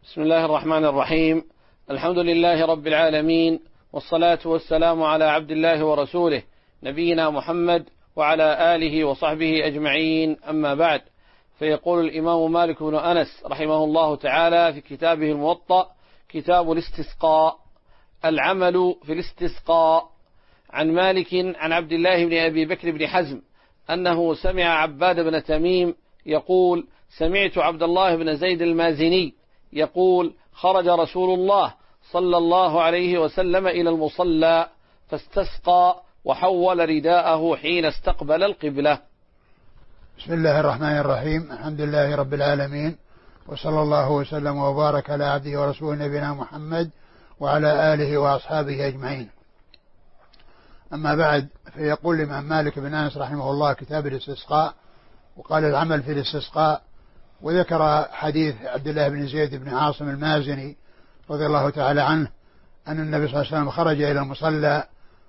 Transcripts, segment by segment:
بسم الله الرحمن الرحيم. الحمد لله رب العالمين، والصلاة والسلام على عبد الله ورسوله نبينا محمد وعلى آله وصحبه أجمعين، أما بعد. فيقول الإمام مالك بن أنس رحمه الله تعالى في كتابه الموطأ: كتاب الاستسقاء. العمل في الاستسقاء. عن مالك عن عبد الله بن أبي بكر بن حزم أنه سمع عباد بن تميم يقول: سمعت عبد الله بن زيد المازني يقول: خرج رسول الله صلى الله عليه وسلم إلى المصلى فاستسقى وحول رداءه حين استقبل القبلة. بسم الله الرحمن الرحيم. الحمد لله رب العالمين، وصلى الله وسلم وبارك على عبده ورسوله نبينا محمد وعلى آله وأصحابه أجمعين. أما بعد، فيقول الإمام مالك بن أنس رحمه الله: كتاب الاستسقاء. وقال: العمل في الاستسقاء. وذكر حديث عبد الله بن زيد بن عاصم المازني رضي الله تعالى عنه أن النبي صلى الله عليه وسلم خرج إلى المصلى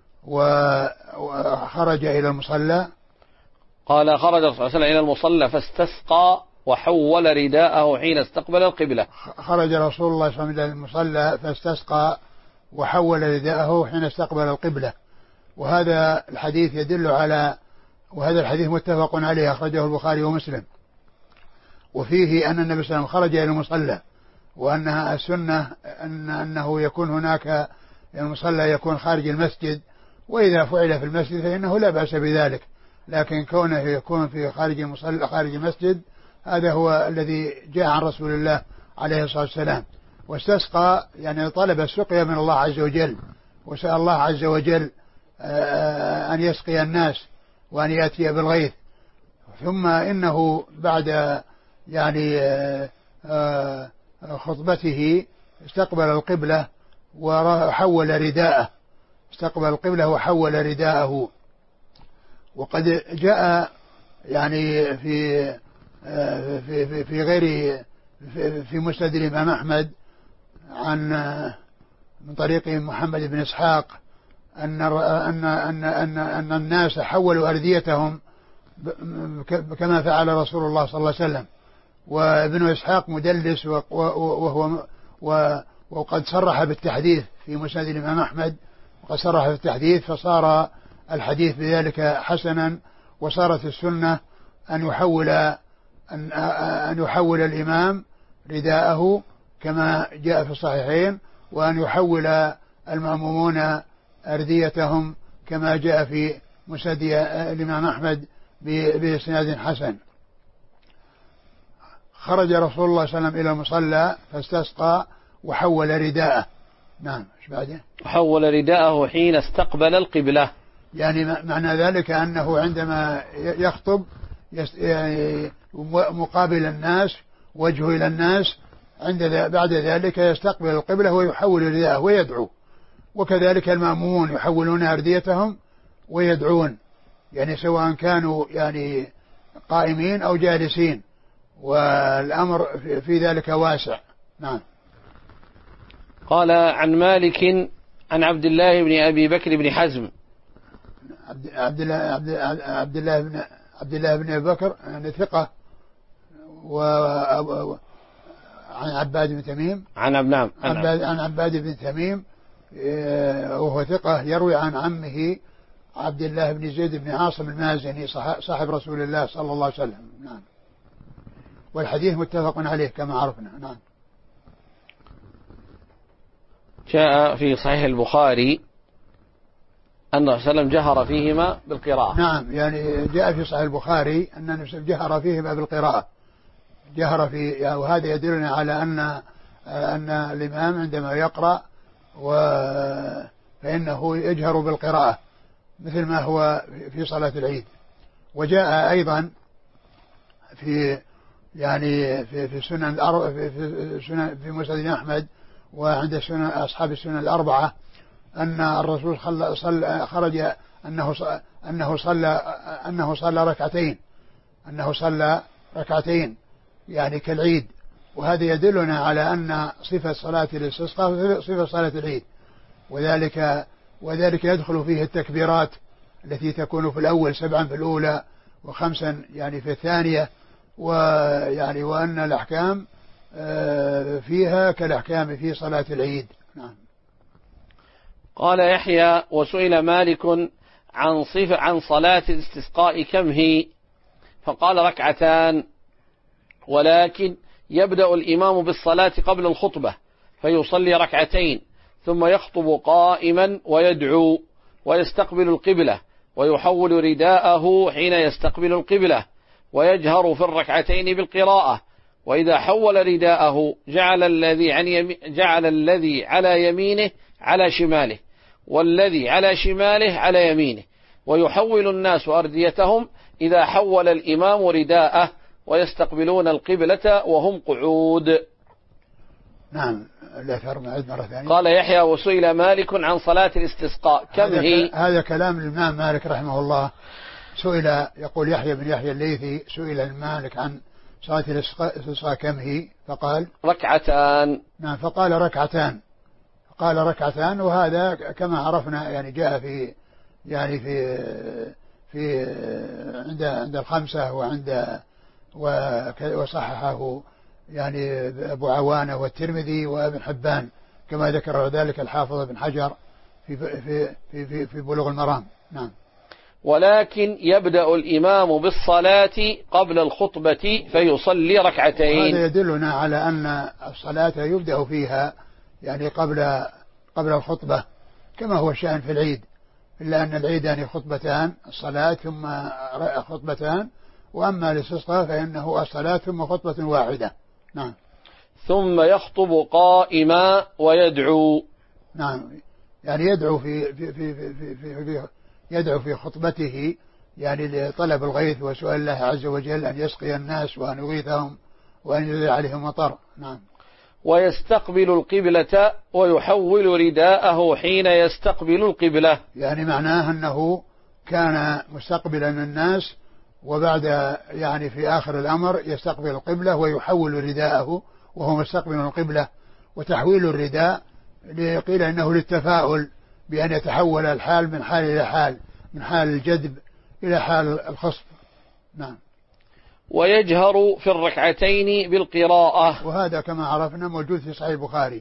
وخرج إلى المصلى قال: خرج صلى الله عليه وسلم إلى المصلى فاستسقى وحول رداءه حين استقبل القبلة. خرج رسول الله صلى الله عليه وسلم إلى المصلى فاستسقى وحول رداءه حين استقبل القبلة. وهذا الحديث يدل على، وهذا الحديث متفق عليه، أخرجه البخاري ومسلم. وفيه أن النبي صلى الله عليه وسلم خرج إلى المصلى، وأنها السنة أنه يكون هناك المصلى يكون خارج المسجد، وإذا فعل في المسجد فإنه لا بأس بذلك، لكن كونه يكون في خارج المصلى خارج المسجد هذا هو الذي جاء عن رسول الله عليه الصلاة والسلام. واستسقى يعني طلب السقيا من الله عز وجل، وسأل الله عز وجل أن يسقي الناس وأن يأتي بالغيث. ثم إنه بعد يعني خطبته استقبل القبلة وحول رداءه، استقبل القبلة وحول رداءه. وقد جاء يعني في غير في مسند الإمام أحمد عن من طريق محمد بن إسحاق أن الناس حولوا أرديتهم كما فعل رسول الله صلى الله عليه وسلم. وابن إسحاق مدلس وقد صرح بالتحديث في مسند الإمام أحمد، وقد صرح بالتحديث، فصار الحديث بذلك حسنا. وصارت السنة أن يحول الإمام رداءه كما جاء في الصحيحين، وأن يحول المأمومون أرديتهم كما جاء في مسند الإمام أحمد بإسناد حسن. خرج رسول الله صلى الله عليه وسلم إلى المصلى فاستسقى وحول رداءه. نعم، ايش بعده؟ حول رداءه حين استقبل القبلة. يعني معنى ذلك أنه عندما يخطب يعني مقابل الناس، وجهه إلى الناس، بعد ذلك يستقبل القبلة ويحول رداءه ويدعو. وكذلك المأمومون يحولون أرديتهم ويدعون، يعني سواء كانوا يعني قائمين أو جالسين، والأمر في ذلك واسع. نعم. قال: عن مالك عن عبد الله بن أبي بكر بن حزم. عبد الله بن أبي بكر يعني ثقة، عن عباد بن تميم عن عباد بن تميم وهو ثقة، يروي عن عمه عبد الله بن زيد بن عاصم المازني صاحب رسول الله صلى الله عليه وسلم. نعم. والحديث متفق عليه كما عرفنا. نعم. جاء في صحيح البخاري أن النبي صلى الله عليه وسلم جهر فيهما بالقراءة. نعم، يعني جاء في صحيح البخاري أن النبي جهر فيهما بالقراءة، جهر في، وهذا يدلنا على أن الإمام عندما يقرأ فإنه يجهر بالقراءة مثل ما هو في صلاة العيد. وجاء أيضا في يعني في سنن في مسند أحمد وعند سنن أصحاب السنن الأربعة أن الرسول خرج أنه صلى ركعتين يعني كالعيد. وهذا يدلنا على أن صفة صلاة الاستسقاء صفة صلاة العيد، وذلك يدخل فيه التكبيرات التي تكون في الأول 7 في الأولى و5 يعني في الثانية، ويعني وأن الأحكام فيها كالأحكام في صلاة العيد. نعم. قال يحيى: وسئل مالك عن صلاة الاستسقاء كم هي؟ فقال: ركعتان، ولكن يبدأ الإمام بالصلاة قبل الخطبة فيصلي ركعتين، ثم يخطب قائما ويدعو ويستقبل القبلة، ويحول رداءه حين يستقبل القبلة، ويجهر في الركعتين بالقراءة. وإذا حول رداءه جعل الذي على يمينه على شماله، والذي على شماله على يمينه، ويحول الناس أرديتهم إذا حول الإمام رداءه، ويستقبلون القبلة وهم قعود. نعم. مرة ثانية. قال يحيى: وسئل مالك عن صلاة الاستسقاء كم هي؟ هذا كلام الإمام مالك رحمه الله. سئل، يقول يحيى بن يحيى الليثي، سئل مالك عن صلاة الاستسقاء كم هي؟ فقال: ركعتان. نعم. فقال ركعتان. قال ركعتان، وهذا كما عرفنا يعني جاء في عند الخمسة وصححه يعني أبو عوانة والترمذي وابن حبان، كما ذكر ذلك الحافظ ابن حجر في بلوغ المرام. نعم. ولكن يبدأ الإمام بالصلاة قبل الخطبة فيصلي ركعتين. هذا يدلنا على أن الصلاة يبدأ فيها يعني قبل الخطبة، كما هو الشأن في العيد، إلا أن العيد يعني خطبتان، الصلاة ثم خطبتان، وأما الاستسقاء فإنه الصلاة ثم خطبة واحدة. نعم. ثم يخطب قائما ويدعو. نعم. يعني يدعو يدعو في خطبته يعني لطلب الغيث وسؤال الله عز وجل أن يسقي الناس وأن يغيثهم وأن ينزل عليهم مطر. نعم. ويستقبل القبلة ويحول رداءه حين يستقبل القبلة، يعني معناه أنه كان مستقبلا الناس، وبعد يعني في آخر الأمر يستقبل القبلة ويحول رداءه وهو مستقبل القبلة. وتحويل الرداء قيل إنه للتفاؤل بأن يتحول الحال من حال إلى حال، من حال الجذب إلى حال الخصب. نعم. ويجهر في الركعتين بالقراءة، وهذا كما عرفنا موجود في صحيح البخاري.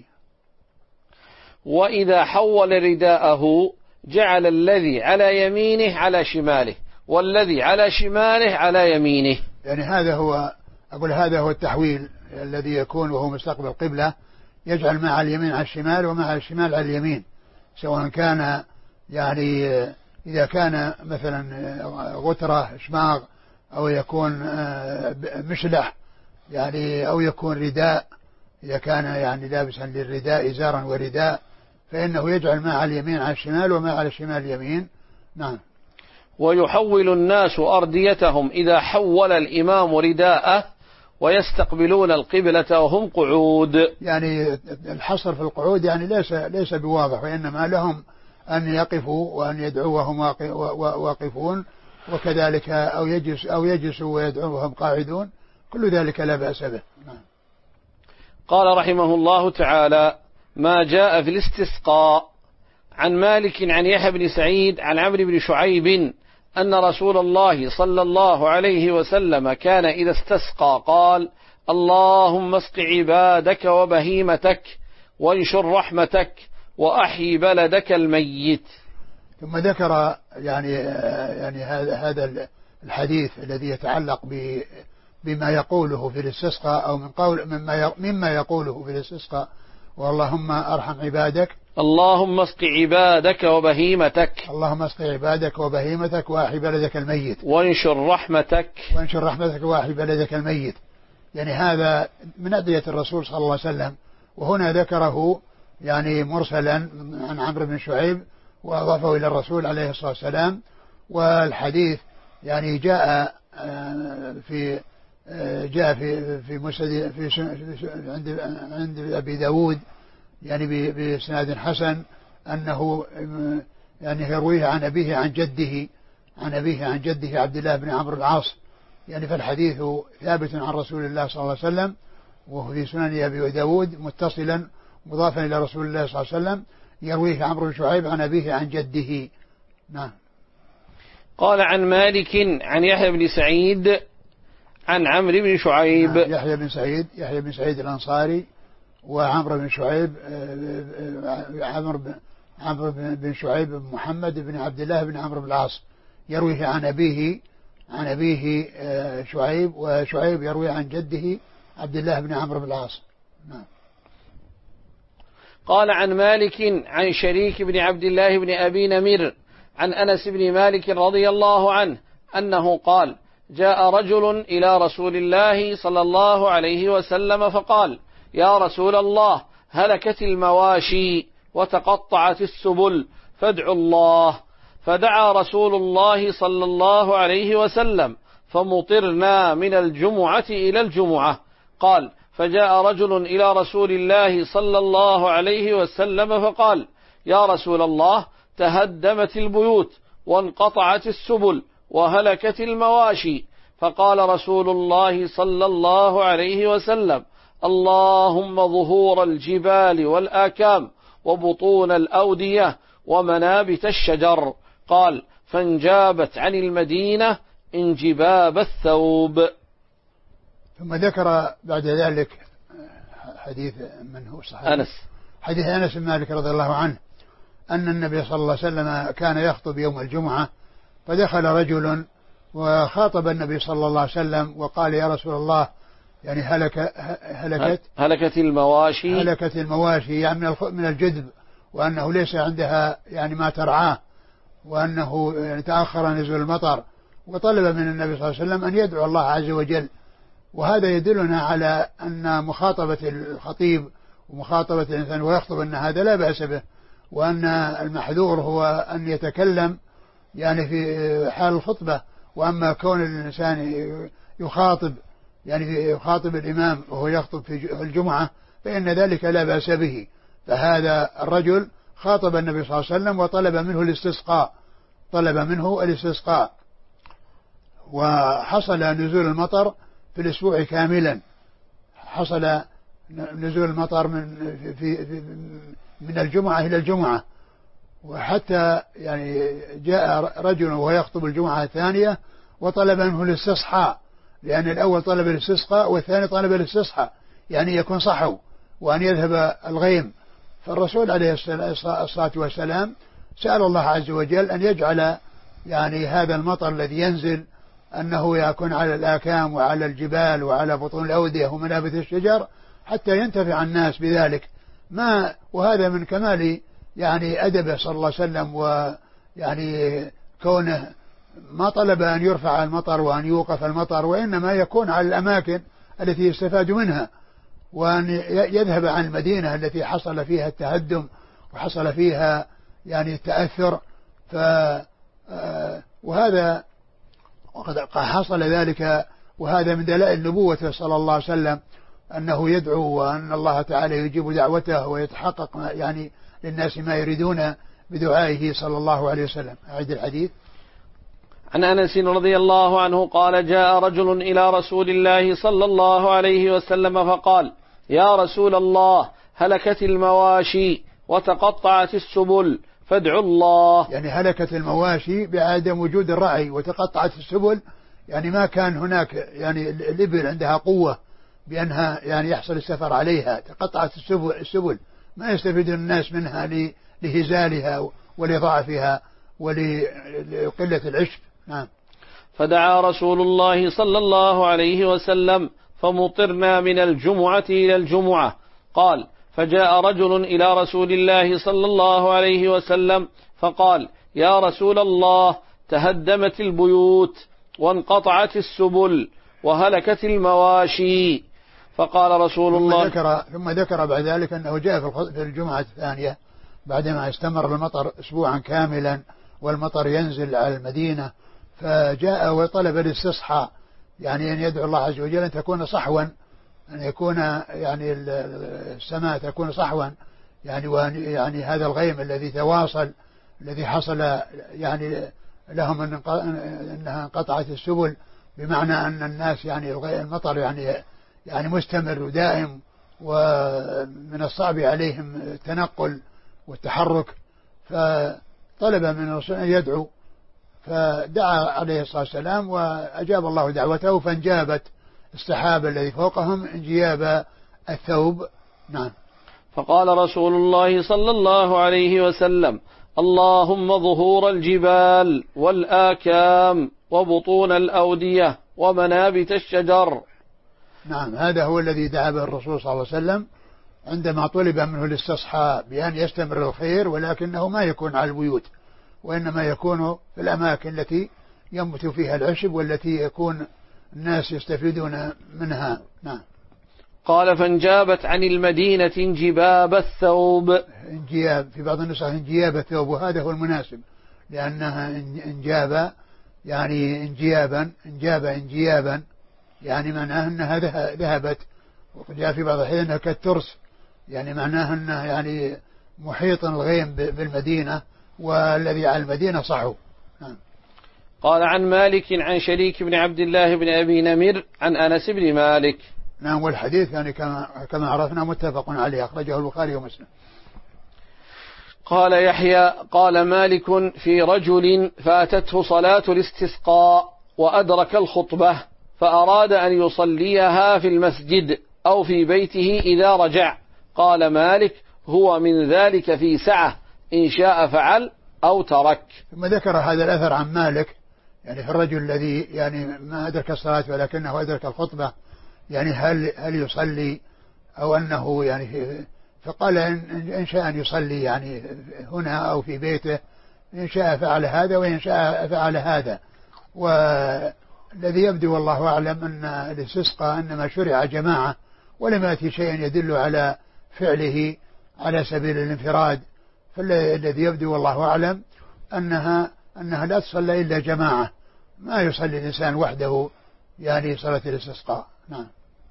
وإذا حول رداءه جعل الذي على يمينه على شماله، والذي على شماله على يمينه. يعني هذا هو التحويل الذي يكون وهو مستقبل القبلة، يجعل ما على اليمين على الشمال وما على الشمال على اليمين، سواء كان يعني إذا كان مثلا غترة شماغ، أو يكون مشلح يعني، أو يكون رداء إذا كان يعني لابسا للرداء إزارا ورداء، فإنه يجعل ما على اليمين على الشمال وما على الشمال اليمين. نعم. ويحول الناس أرديتهم إذا حول الإمام رداءه، ويستقبلون القبلة وهم قعود. يعني الحصر في القعود يعني ليس بواضح، وإنما لهم أن يقفوا وأن يدعوا وهم واقفون، وكذلك أو يجلسوا ويدعون وهم قاعدون، كل ذلك لا بأس به. قال رحمه الله تعالى: ما جاء في الاستسقاء. عن مالك عن يحيى بن سعيد عن عمرو بن شعيب أن رسول الله صلى الله عليه وسلم كان إذا استسقى قال: اللهم اسق عبادك وبهيمتك وانشر رحمتك وأحيي بلدك الميت. ثم ذكر يعني هذا الحديث الذي يتعلق بما يقوله في الاستسقاء، أو مما يقوله في الاستسقاء: واللهم ارحم عبادك، اللهم اسق عبادك وبهيمتك، اللهم اسق عبادك وبهيمتك واحي بلدك الميت، وانشر رحمتك واحي بلدك الميت. يعني هذا من أدعية الرسول صلى الله عليه وسلم، وهنا ذكره يعني مرسلا عن عمرو بن شعيب وأضافه إلى الرسول عليه الصلاة والسلام. والحديث يعني جاء في مسند عند أبي داود يعني بإسناد حسن، أنه يعني يرويه عن أبيه عن جده عبد الله بن عمرو العاص. يعني فالحديث ثابت عن رسول الله صلى الله عليه وسلم، وهو في سنن أبي داود متصلا مضافا إلى رسول الله صلى الله عليه وسلم، يرويه عمرو بن شعيب عن أبيه عن جده. نعم. قال عن مالك عن يحيى بن سعيد عن عمرو بن شعيب. يحيى بن سعيد الأنصاري وعمرو بن شعيب عمرو بن شعيب بن محمد بن عبد الله بن عمرو بن العاص يرويه عن أبيه شعيب، وشعيب يروي عن جده عبد الله بن عمرو بن العاص. نعم. قال عن مالك عن شريك بن عبد الله بن أبي نمر عن أنس بن مالك رضي الله عنه أنه قال: جاء رجل إلى رسول الله صلى الله عليه وسلم فقال: يا رسول الله، هلكت المواشي وتقطعت السبل فادعوا الله. فدعا رسول الله صلى الله عليه وسلم فمطرنا من الجمعة إلى الجمعة. قال: فجاء رجل إلى رسول الله صلى الله عليه وسلم فقال: يا رسول الله، تهدمت البيوت وانقطعت السبل وهلكت المواشي. فقال رسول الله صلى الله عليه وسلم: اللهم ظهور الجبال والآكام وبطون الأودية ومنابت الشجر. قال: فانجابت عن المدينة انجباب الثوب. ثم ذكر بعد ذلك حديث من هو صحيح؟ حديث أنس بن مالك رضي الله عنه أن النبي صلى الله عليه وسلم كان يخطب يوم الجمعة، فدخل رجل وخاطب النبي صلى الله عليه وسلم وقال: يا رسول الله، يعني هلكت المواشي يعني من الجدب، وأنه ليس عندها يعني ما ترعاه، وأنه يعني تأخر نزول المطر، وطلب من النبي صلى الله عليه وسلم أن يدعو الله عز وجل. وهذا يدلنا على أن مخاطبة الخطيب ومخاطبة الإنسان ويخطب أن هذا لا بأس به، وأن المحذور هو أن يتكلم يعني في حال الخطبة. وأما كون الإنسان يخاطب الإمام وهو يخطب في الجمعة فإن ذلك لا بأس به. فهذا الرجل خاطب النبي صلى الله عليه وسلم وطلب منه الاستسقاء، وحصل نزول المطر في الأسبوع كاملا. حصل نزول المطر من الجمعة إلى الجمعة، وحتى يعني جاء رجل وهو يخطب الجمعة الثانية وطلب منه الاستصحاء، لأن الأول طلب الاستسقاء والثاني طلب الاستصحاء، يعني يكون صحو وأن يذهب الغيم. فالرسول عليه الصلاة والسلام سأل الله عز وجل أن يجعل يعني هذا المطر الذي ينزل أنه يكون على الآكام وعلى الجبال وعلى بطون الأودية ومنابت الشجر حتى ينتفع الناس بذلك. وهذا من كمال يعني أدبه صلى الله عليه وسلم، ويعني كونه ما طلب أن يرفع المطر وأن يوقف المطر، وإنما يكون على الأماكن التي يستفاد منها، وأن يذهب عن المدينة التي حصل فيها التهدم وحصل فيها يعني التأثر. وهذا وقد حصل ذلك، وهذا من دلائل نبوته صلى الله عليه وسلم أنه يدعو وأن الله تعالى يجيب دعوته ويتحقق يعني للناس ما يريدون بدعائه صلى الله عليه وسلم. أعيد الحديث. عن أنس رضي الله عنه قال: جاء رجل إلى رسول الله صلى الله عليه وسلم فقال: يا رسول الله، هلكت المواشي وتقطعت السبل فادعوا الله. يعني هلكت المواشي بعدم وجود الرعي، وتقطعت السبل يعني ما كان هناك يعني الإبل عندها قوة بأنها يعني يحصل السفر عليها. تقطعت السبل ما يستفيد الناس منها لهزالها ولضعفها ولقلة العشب. نعم. فدعا رسول الله صلى الله عليه وسلم فمطرنا من الجمعة إلى الجمعة. قال: فجاء رجل إلى رسول الله صلى الله عليه وسلم فقال: يا رسول الله، تهدمت البيوت وانقطعت السبل وهلكت المواشي. فقال رسول الله ثم ذكر بعد ذلك أنه جاء في الجمعة الثانية بعدما استمر المطر أسبوعا كاملا والمطر ينزل على المدينة، فجاء وطلب الاستصحاء، يعني أن يدعو الله عز وجل أن تكون صحوا، أن يكون يعني السماء تكون صحوا، يعني يعني هذا الغيم الذي تواصل الذي حصل يعني لهم أنها انقطعت السبل، بمعنى أن الناس يعني المطر يعني مستمر ودائم، ومن الصعب عليهم التنقل والتحرك. فطلب من الرسول أن يدعو، فدعا عليه الصلاة والسلام وأجاب الله دعوته، فانجابت السحاب الذي فوقهم انجياب الثوب. نعم. فقال رسول الله صلى الله عليه وسلم: اللهم ظهور الجبال والآكام وبطون الأودية ومنابت الشجر. نعم، هذا هو الذي دعا به الرسول صلى الله عليه وسلم عندما طلب منه الاستصحاء بأن يستمر الخير، ولكنه ما يكون على البيوت، وإنما يكون في الأماكن التي ينبت فيها العشب والتي يكون الناس يستفيدون منها. نعم. قال: فانجابت عن المدينة انجباب الثوب. انجياب في بعض النسخ انجياب الثوب، وهذا هو المناسب، لأنها انجاب يعني انجيابا يعني معناه أنها ذهبت، وجاء في بعض الأحيان أنها كالترس، يعني معناه أنه يعني محيط الغيم بالمدينة، والذي على المدينة صحو. نعم. قال: عن مالك عن شريك بن عبد الله بن أبي نمر عن أنس بن مالك. نعم. والحديث يعني كما عرفنا متفق عليه، أخرجه البخاري ومسلم. قال يحيى: قال مالك في رجل فاتته صلاة الاستسقاء وأدرك الخطبة فأراد أن يصليها في المسجد أو في بيته إذا رجع. قال مالك: هو من ذلك في سعة، إن شاء فعل أو ترك. ثم ذكر هذا الأثر عن مالك، يعني في الرجل الذي يعني ما أدرك الصلاة ولكنه أدرك الخطبة، يعني هل يصلي أو أنه يعني فقال إن شاء أن يصلي يعني هنا أو في بيته، إن شاء فعل هذا وإن شاء فعل هذا. والذي يبدو والله أعلم أن الاستسقاء إنما شرع جماعة، ولم يأتي شيء يدل على فعله على سبيل الانفراد، فالذي يبدو والله أعلم أنها لا تصلى إلا جماعة، ما يصلي الإنسان وحده يعني صلاة الاستسقاء. نعم.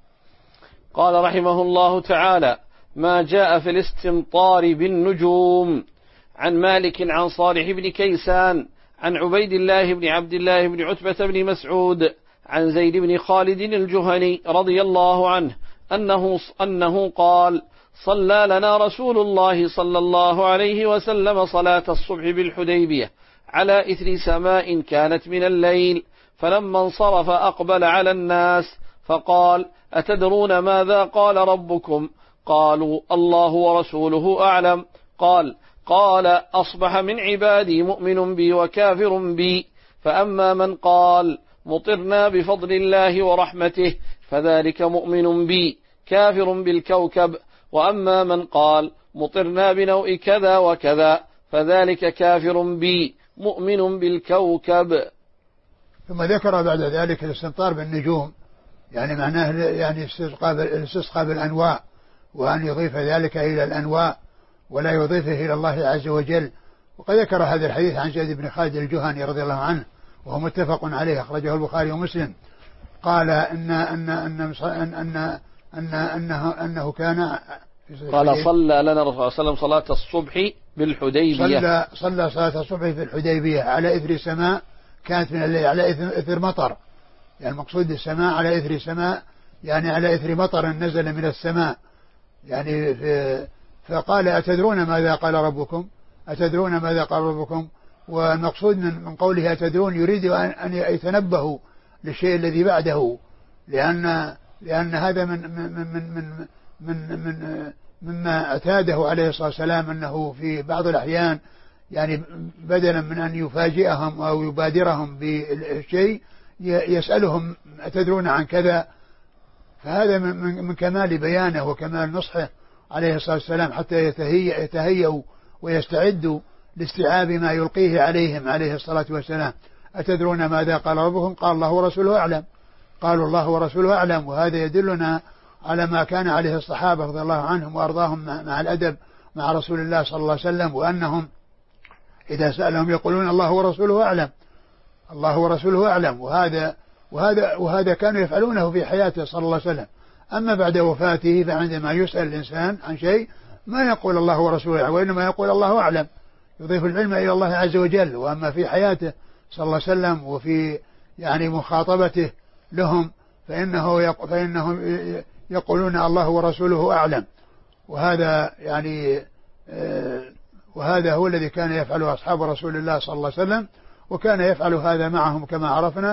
قال رحمه الله تعالى: ما جاء في الاستمطار بالنجوم. عن مالك عن صالح بن كيسان عن عبيد الله بن عبد الله بن عتبة بن مسعود عن زيد بن خالد الجهني رضي الله عنه أنه قال: صلى لنا رسول الله صلى الله عليه وسلم صلاة الصبح بالحديبية على إثر سماء كانت من الليل، فلما انصرف أقبل على الناس فقال: أتدرون ماذا قال ربكم؟ قالوا: الله ورسوله أعلم. قال: أصبح من عبادي مؤمن بي وكافر بي، فأما من قال مطرنا بفضل الله ورحمته فذلك مؤمن بي كافر بالكوكب، وأما من قال مطرنا بنوء كذا وكذا فذلك كافر بي مؤمن بالكوكب. ثم ذكر بعد ذلك الاستمطار بالنجوم، يعني معناه يعني الاستسقاء بالأنواع، وأن يضيف ذلك إلى الأنواع ولا يضيفه إلى الله عز وجل. وقد ذكر هذا الحديث عن زيد بن خالد الجهني رضي الله عنه، وهو متفق عليه، أخرجه البخاري ومسلم. قال أنه كان قال: صلى لنا الرسول صلى الله عليه وسلم صلاة الصبح بالحديبية. صلى صلاة الصبح في الحديبية على إثر سماء كانت من الليل، على إثر مطر، يعني المقصود السماء على إثر سماء، يعني على إثر مطر نزل من السماء، يعني فقال: أتدرون ماذا قال ربكم؟ أتدرون ماذا قال ربكم؟ والمقصود من قوله أتدرون يريد أن يتنبهوا للشيء الذي بعده، لأن هذا مما اعتاده عليه الصلاة والسلام، أنه في بعض الأحيان يعني بدلا من أن يفاجئهم أو يبادرهم بالشيء يسألهم: أتدرون عن كذا؟ فهذا من كمال بيانه وكمال نصحه عليه الصلاة والسلام، حتى يتهيأوا ويستعدوا لاستيعاب ما يلقيه عليهم عليه الصلاة والسلام. أتدرون ماذا قال ربكم؟ قال: الله ورسوله أعلم. قالوا: الله ورسوله أعلم. وهذا يدلنا على ما كان عليه الصحابة رضي الله عنهم وأرضاهم مع الأدب مع رسول الله صلى الله عليه وسلم، وأنهم إذا سألهم يقولون: الله ورسوله أعلم، الله ورسوله أعلم. وهذا كانوا يفعلونه في حياته صلى الله عليه وسلم. أما بعد وفاته فعندما يسأل الإنسان عن شيء ما يقول الله ورسوله أعلم، وإنما يقول الله أعلم، يضيف العلم إلى الله عز وجل. وأما في حياته صلى الله عليه وسلم وفي يعني مخاطبته لهم فإنهم يقولون: الله ورسوله أعلم. وهذا يعني وهذا هو الذي كان يفعله أصحاب رسول الله صلى الله عليه وسلم، وكان يفعل هذا معهم كما عرفنا،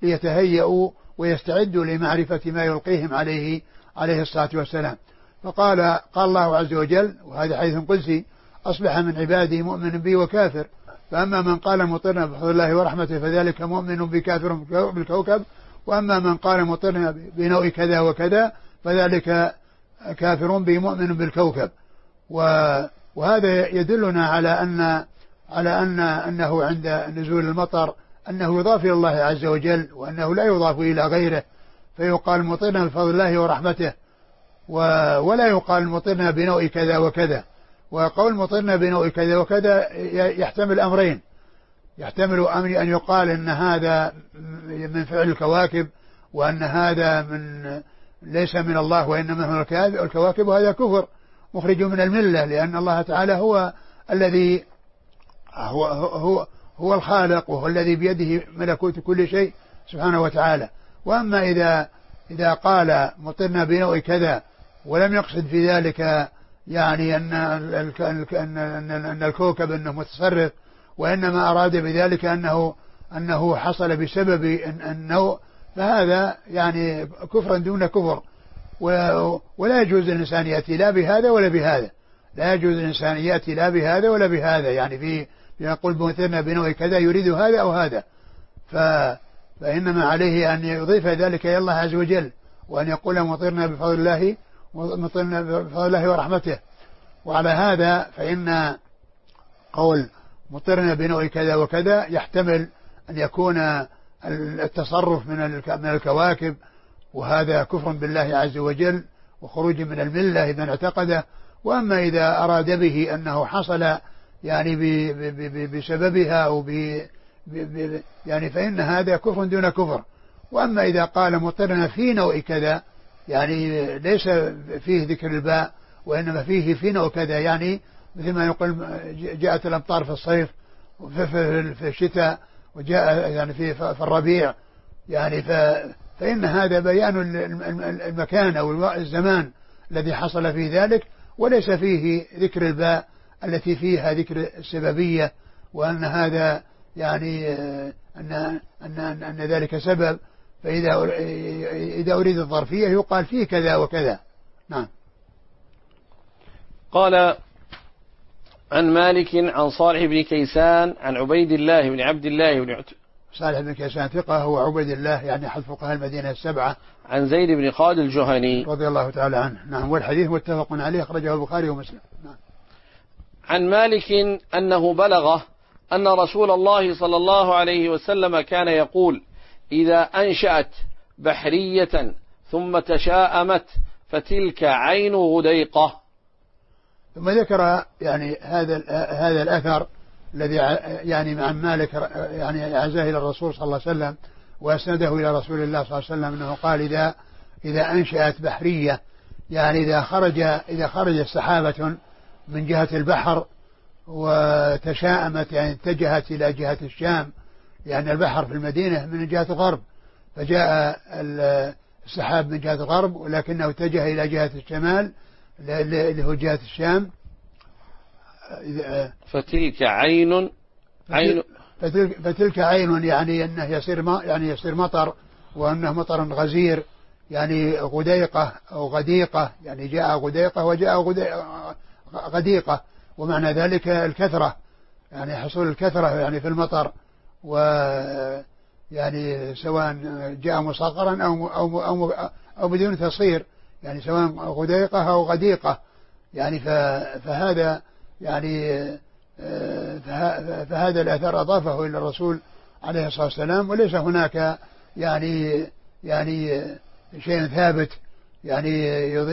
ليتهيئوا ويستعدوا لمعرفة ما يلقيهم عليه الصلاة والسلام. قال الله عز وجل، وهذا حديث قدسي: أصبح من عبادي مؤمن بي وكافر، فأما من قال مطرنا بفضل الله ورحمته فذلك مؤمن بكافر بالكوكب، وأما من قال مطرنا بنوع كذا وكذا فذلك كافر بي مؤمن بالكوكب. وهذا يدلنا على أنه عند نزول المطر أنه يضاف إلى الله عز وجل، وأنه لا يضاف إلى غيره، فيقال مطرنا بفضل الله ورحمته، ولا يقال مطرنا بنوع كذا وكذا. وقول مطرنا بنوع كذا وكذا يحتمل أمرين: يحتمل أن يقال أن هذا من فعل الكواكب، وأن هذا ليس من الله وإنما من الكواكب، وهذا كفر مخرج من الملة، لأن الله تعالى هو الذي هو الخالق، وهو الذي بيده ملكوت كل شيء سبحانه وتعالى. وأما إذا قال مطرنا بنوع كذا ولم يقصد في ذلك يعني أن الكوكب أنه متصرف، وإنما أراد بذلك أنه حصل بسبب النوع، فهذا يعني كفرا دون كفر. ولا يجوز الإنسان يأتي لا بهذا ولا بهذا، لا يجوز الإنسان يأتي لا بهذا ولا بهذا، يعني يقول مطرنا بنوع كذا يريد هذا أو هذا، فإنما عليه أن يضيف ذلك إلى الله عز وجل، وأن يقول مطرنا بفضل الله ورحمته. وعلى هذا فإن قول مطرنا بنوع كذا وكذا يحتمل أن يكون التصرف من الكواكب، وهذا كفر بالله عز وجل وخروج من الملة إذا اعتقده. وأما إذا أراد به أنه حصل يعني بسببها أو يعني فإن هذا كفر دون كفر. وأما إذا قال مطرنا في نوع كذا، يعني ليس فيه ذكر الباء وإنما فيه في نوع كذا، يعني مثل ما يقول جاءت الأمطار في الصيف في الشتاء، وجاء يعني في الربيع، يعني فإن هذا بيان المكان أو الزمان الذي حصل في ذلك، وليس فيه ذكر الباء التي فيها ذكر السببية، وأن هذا يعني أن ذلك سبب. فإذا أريد الظرفية يقال فيه كذا وكذا. نعم. قال: عن مالك عن صالح بن كيسان عن عبيد الله بن عبد الله بن صالح بن كيسان ثقة، هو عبيد الله يعني أحد فقهاء المدينة السبعة، عن زيد بن خالد الجهني رضي الله تعالى عنه. نعم. والحديث متفق عليه، أخرجه البخاري ومسلم. نعم. عن مالك أنه بلغه أن رسول الله صلى الله عليه وسلم كان يقول: إذا أنشأت بحرية ثم تشاءمت فتلك عين غديقة. ثم ذكر يعني هذا الأثر الذي يعني عن مالك يعني عزاه إلى الرسول صلى الله عليه وسلم وأسنده إلى رسول الله صلى الله عليه وسلم، أنه قال: إذا أنشأت بحرية، يعني إذا خرج السحابة من جهة البحر وتشاءمت، يعني اتجهت إلى جهة الشام، لأن البحر في المدينة من جهة الغرب، فجاء السحاب من جهة الغرب ولكنه اتجه إلى جهة الشمال اللي هو جهة الشام. فتلك عين فتلك عين، يعني أنه يصير مطر، وأنه مطر غزير، يعني غديقة أو غديقة، يعني جاء غديقة وجاء غديقة، ومعنى ذلك الكثرة، يعني حصول الكثرة يعني في المطر، ويعني سواء جاء مصغرا أو بدون تصغير، يعني سواء غديقة أو غديقة، يعني فهذا يعني فهذا الأثر أضافه إلى الرسول عليه الصلاة والسلام، وليس هناك يعني شيء ثابت يعني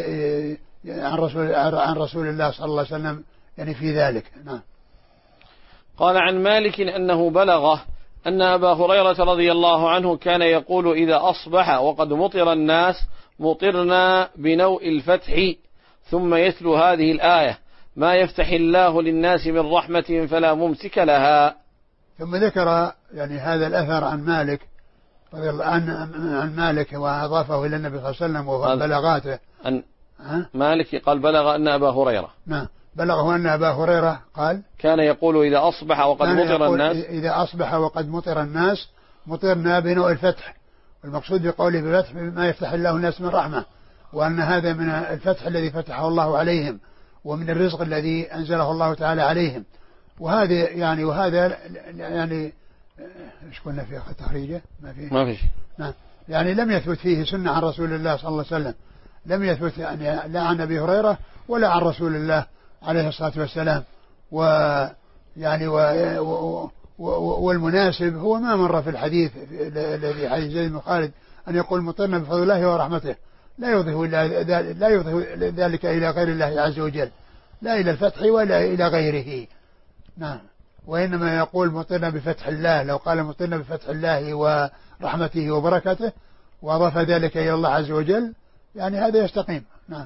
عن رسول الله صلى الله عليه وسلم يعني في ذلك. نعم. قال: عن مالك أنه بلغه أن أبا هريرة رضي الله عنه كان يقول: إذا أصبح وقد مطر الناس مطرنا بنوء الفتح، ثم يتلو هذه الآية: ما يفتح الله للناس من رحمة فلا ممسك لها. ثم ذكر يعني هذا الأثر عن مالك رضي الله عن مالك، وأضافه إلى النبي صلى الله عليه وسلم وهو بلغاته. مالك قال: بلغ أن أبا هريرة، نعم، بلغه أن أبا هريرة قال: كان يقول: إذا أصبح وقد مطر الناس، إذا أصبح وقد مطر الناس مطرنا بنوء الفتح، المقصود بقوله بالفتح ما يفتح الله الناس من رحمة، وأن هذا من الفتح الذي فتحه الله عليهم، ومن الرزق الذي أنزله الله تعالى عليهم. وهذا يعني ايش قلنا في تخريجه؟ ما في. نعم. يعني لم يثبت فيه سنة عن رسول الله صلى الله عليه وسلم، لم يثبت يعني لا عن أبي هريرة ولا عن رسول الله عليه الصلاة والسلام. ويعني والمناسب هو ما مر في الحديث الذي حديث زيد بن خالد أن يقول مطرنا بفضل الله ورحمته، لا يضيف ذلك إلى غير الله عز وجل، لا إلى الفتح ولا إلى غيره. نعم. وإنما يقول مطرنا بفتح الله، لو قال مطرنا بفتح الله ورحمته وبركته وأضاف ذلك إلى الله عز وجل يعني هذا يستقيم. نعم.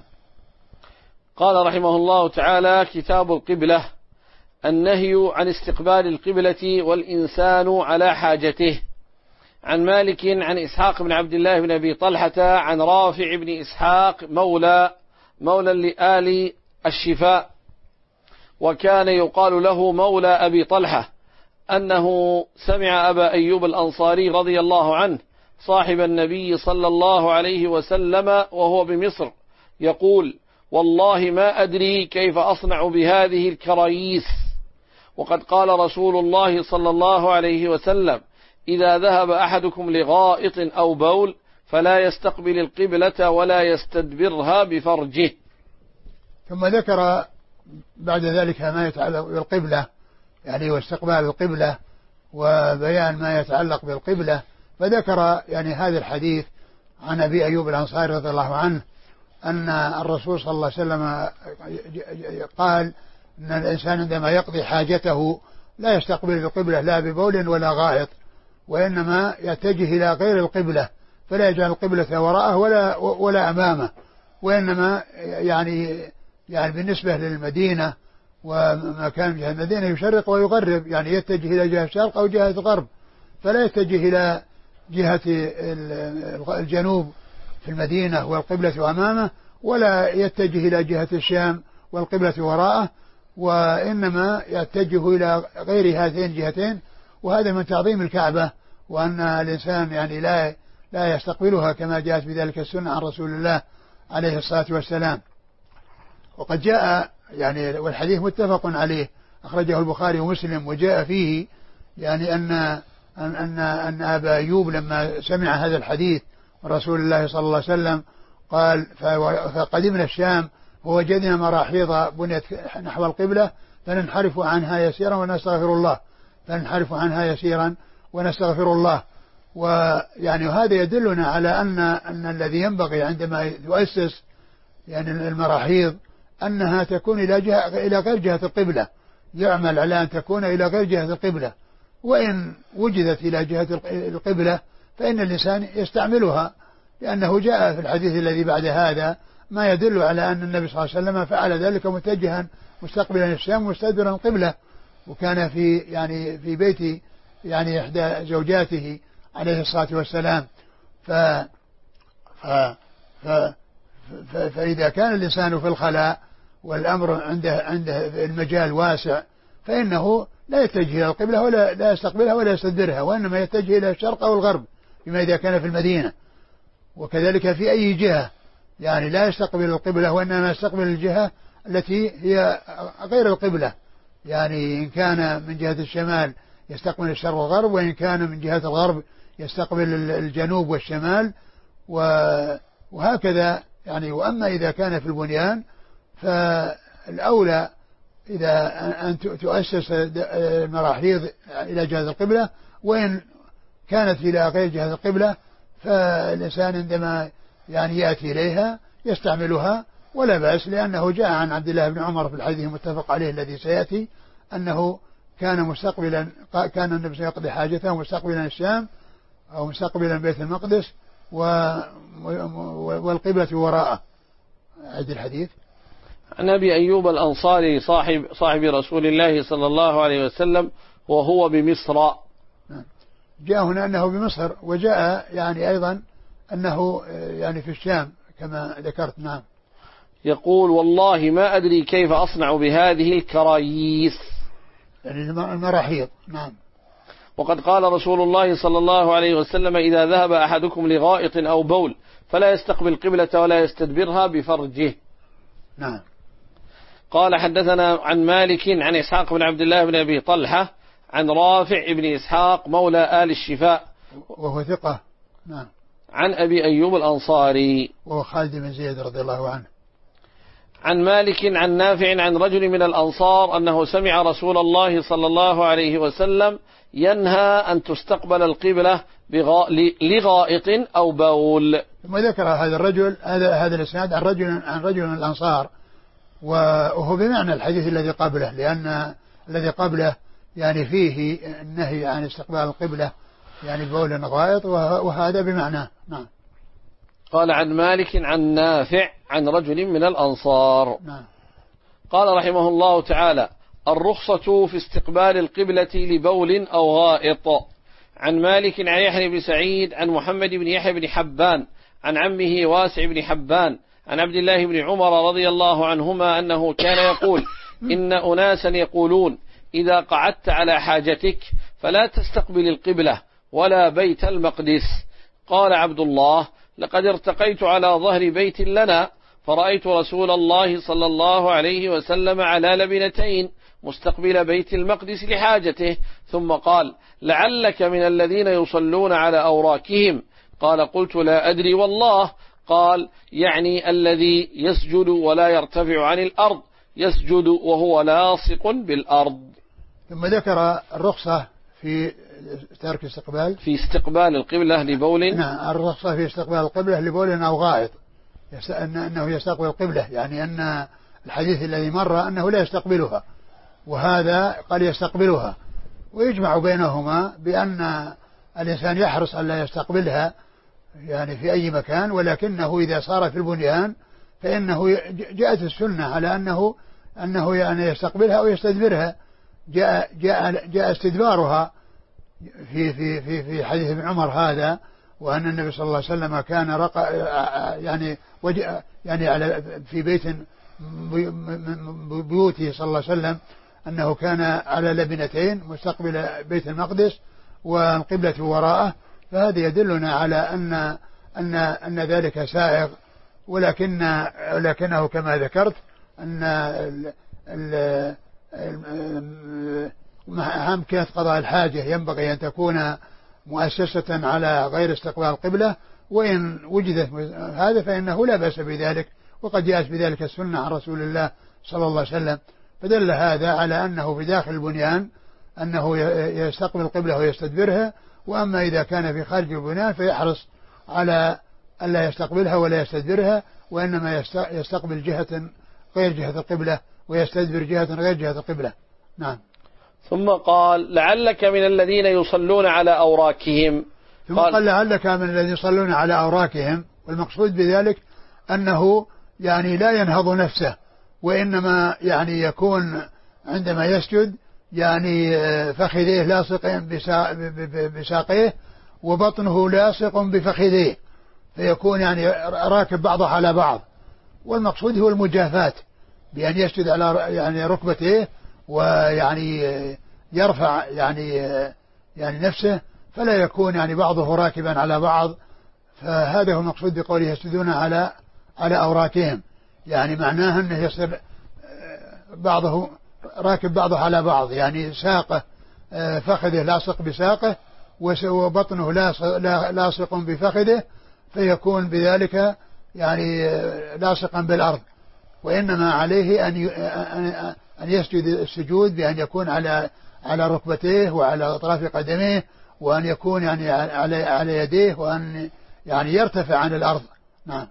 قال رحمه الله تعالى: كتاب القبلة. النهي عن استقبال القبلة والإنسان على حاجته. عن مالك عن إسحاق بن عبد الله بن أبي طلحة عن رافع بن إسحاق مولى لآل الشفاء، وكان يقال له مولى أبي طلحة، أنه سمع أبا أيوب الأنصاري رضي الله عنه صاحب النبي صلى الله عليه وسلم وهو بمصر يقول: والله ما أدري كيف أصنع بهذه الكراييس، وقد قال رسول الله صلى الله عليه وسلم: إذا ذهب أحدكم لغائط أو بول فلا يستقبل القبلة ولا يستدبرها بفرجه. ثم ذكر بعد ذلك ما يتعلق بالقبلة، يعني واستقبال القبلة وبيان ما يتعلق بالقبلة، فذكر يعني هذا الحديث عن أبي أيوب الأنصاري رضي الله عنه أن الرسول صلى الله عليه وسلم قال أن الإنسان عندما يقضي حاجته لا يستقبل القبلة لا ببول ولا غائط، وإنما يتجه إلى غير القبلة، فلا يجعل القبلة وراءه ولا أمامه، وإنما يعني بالنسبة للمدينة ومكان جهة المدينة يشرق ويغرب، يعني يتجه إلى جهة الشرق أو جهة الغرب، فلا يتجه إلى جهة الجنوب في المدينة والقبلة أمامه، ولا يتجه إلى جهة الشام والقبلة وراءه، وإنما يتجه إلى غير هاتين الجهتين. وهذا من تعظيم الكعبة، وأن الإنسان يعني لا يستقبلها كما جاءت بذلك السنة عن رسول الله عليه الصلاة والسلام. وقد جاء يعني والحديث متفق عليه أخرجه البخاري ومسلم، وجاء فيه يعني أن أبا أيوب لما سمع هذا الحديث رسول الله صلى الله عليه وسلم قال: فقدمنا الشام ووجدنا مراحيض بنيت نحو القبلة فننحرف عنها يسيرا ونستغفر الله. ويعني هذا يدلنا على أن الذي ينبغي عندما تؤسس يعني المراحيض أنها تكون إلى غير جهة القبلة، يعمل على أن تكون إلى غير جهة القبلة، وإن وجدت إلى جهة القبلة فإن الإنسان يستعملها، لأنه جاء في الحديث الذي بعد هذا ما يدل على أن النبي صلى الله عليه وسلم فعل ذلك متجها مستقبلا الشام مستدبرا القبلة، وكان في بيت يعني إحدى زوجاته عليه الصلاة والسلام. فإذا كان الإنسان في الخلاء والأمر عنده المجال واسع فإنه لا يتجه إلى القبلة ولا لا يستقبلها ولا يستدبرها، وإنما يتجه إلى الشرق أو الغرب بما إذا كان في المدينة. وكذلك في أي جهة يعني لا يستقبل القبلة، وإنما يستقبل الجهة التي هي غير القبلة، يعني إن كان من جهة الشمال يستقبل الشرق والغرب، وإن كان من جهة الغرب يستقبل الجنوب والشمال، وهكذا يعني. وأما إذا كان في البنيان فالأولى إذا أن تؤسس المراحيض إلى جهة القبلة، وإن كانت إلى غير جهة القبلة فالإنسان عندما يعني يأتي إليها يستعملها ولا بأس، لأنه جاء عن عبد الله بن عمر في الحديث المتفق عليه الذي سيأتي أنه كان النبي يقضي حاجته مستقبلا الشام أو مستقبلا بيت المقدس والقبلة وراءه. عد الحديث. عن أبي أيوب الأنصاري صاحب رسول الله صلى الله عليه وسلم وهو بمصر. جاء هنا أنه بمصر، وجاء يعني أيضا أنه يعني في الشام كما ذكرت. نعم. يقول: والله ما أدري كيف أصنع بهذه الكراييس، يعني المراحيض. نعم. وقد قال رسول الله صلى الله عليه وسلم: إذا ذهب أحدكم لغائط أو بول فلا يستقبل قبلة ولا يستدبرها بفرجه. نعم. قال: حدثنا عن مالك عن إسحاق بن عبد الله بن أبي طلحة عن رافع بن إسحاق مولى آل الشفاء وهو ثقة. نعم. عن أبي أيوب الأنصاري وهو خالد بن زيد رضي الله عنه. عن مالك عن نافع عن رجل من الأنصار أنه سمع رسول الله صلى الله عليه وسلم ينهى أن تستقبل القبلة لغائط أو بول. ثم ذكر هذا الرجل هذا الإسناد عن رجل من الأنصار، وهو بمعنى الحديث الذي قبله، لأن الذي قبله يعني فيه النهي عن استقبال القبلة يعني بول غائط، وهذا بمعناه. نعم. قال: عن مالك عن نافع عن رجل من الأنصار. نعم. قال رحمه الله تعالى: الرخصة في استقبال القبلة لبول أو غائط. عن مالك عن يحيى بن سعيد عن محمد بن يحيى بن حبان عن عمه واسع بن حبان عن عبد الله بن عمر رضي الله عنهما أنه كان يقول: إن أناسا يقولون إذا قعدت على حاجتك فلا تستقبل القبلة ولا بيت المقدس. قال عبد الله: لقد ارتقيت على ظهر بيت لنا فرأيت رسول الله صلى الله عليه وسلم على لبنتين مستقبل بيت المقدس لحاجته، ثم قال: لعلك من الذين يصلون على أوراكهم. قال: قلت: لا أدري والله. قال: يعني الذي يسجد ولا يرتفع عن الأرض، يسجد وهو لاصق بالأرض. ثم ذكر الرخصة في ترك في استقبال القبلة لبول. نعم. الرخصة في استقبال القبلة لبول أو غائط، أنه يستقبل القبلة، يعني أن الحديث الذي مر أنه لا يستقبلها، وهذا قال يستقبلها، ويجمع بينهما بأن الإنسان يحرص أن لا يستقبلها يعني في أي مكان، ولكنه إذا صار في البنيان فإنه جاءت السنة على أنه يعني يستقبلها أو يستدبرها. جاء استدبارها في حديث ابن عمر هذا، وأن النبي صلى الله عليه وسلم كان يعني على في بيت من بيوته صلى الله عليه وسلم أنه كان على لبنتين مستقبل بيت المقدس والقبلة وراءه، فهذا يدلنا على أن ذلك سائغ، ولكنه كما ذكرت أن أمكنة قضاء الحاجة ينبغي أن تكون مؤسسة على غير استقبال القبلة، وإن وجدت هذا فإنه لا بأس بذلك، وقد جاءت بذلك السنة عن رسول الله صلى الله عليه وسلم. فدل هذا على أنه في داخل البنيان أنه يستقبل القبلة ويستدبرها، وأما إذا كان في خارج البنيان فيحرص على ألا يستقبلها ولا يستدبرها، وإنما يستقبل جهة غير جهة القبلة ويستدبر جهة غير جهة القبلة. نعم. ثم قال: لعلك من الذين يصلون على أوراكهم. ثم قال: لعلك من الذين يصلون على أوراكهم، والمقصود بذلك أنه يعني لا ينهض نفسه، وإنما يعني يكون عندما يسجد يعني فخذيه لاصق بساقيه وبطنه لاصق بفخذيه، فيكون يعني راكب بعضه على بعض. والمقصود هو المجافاة، بأن يسجد على يعني ركبتيه ويعني يرفع يعني نفسه، فلا يكون يعني بعضه راكبا على بعض. فهذا هو المقصود بقوله يسجدون على أوراكهم، يعني معناه أنه يصير بعضه راكب بعضه على بعض، يعني ساقه فخذه لاصق بساقه وبطنه لاصق بفخذه، فيكون بذلك يعني لاصقا بالأرض. وإنما عليه أن يسجد السجود بأن يكون على ركبتيه وعلى أطراف قدميه، وأن يكون يعني على يديه، وأن يعني يرتفع عن الأرض. نعم.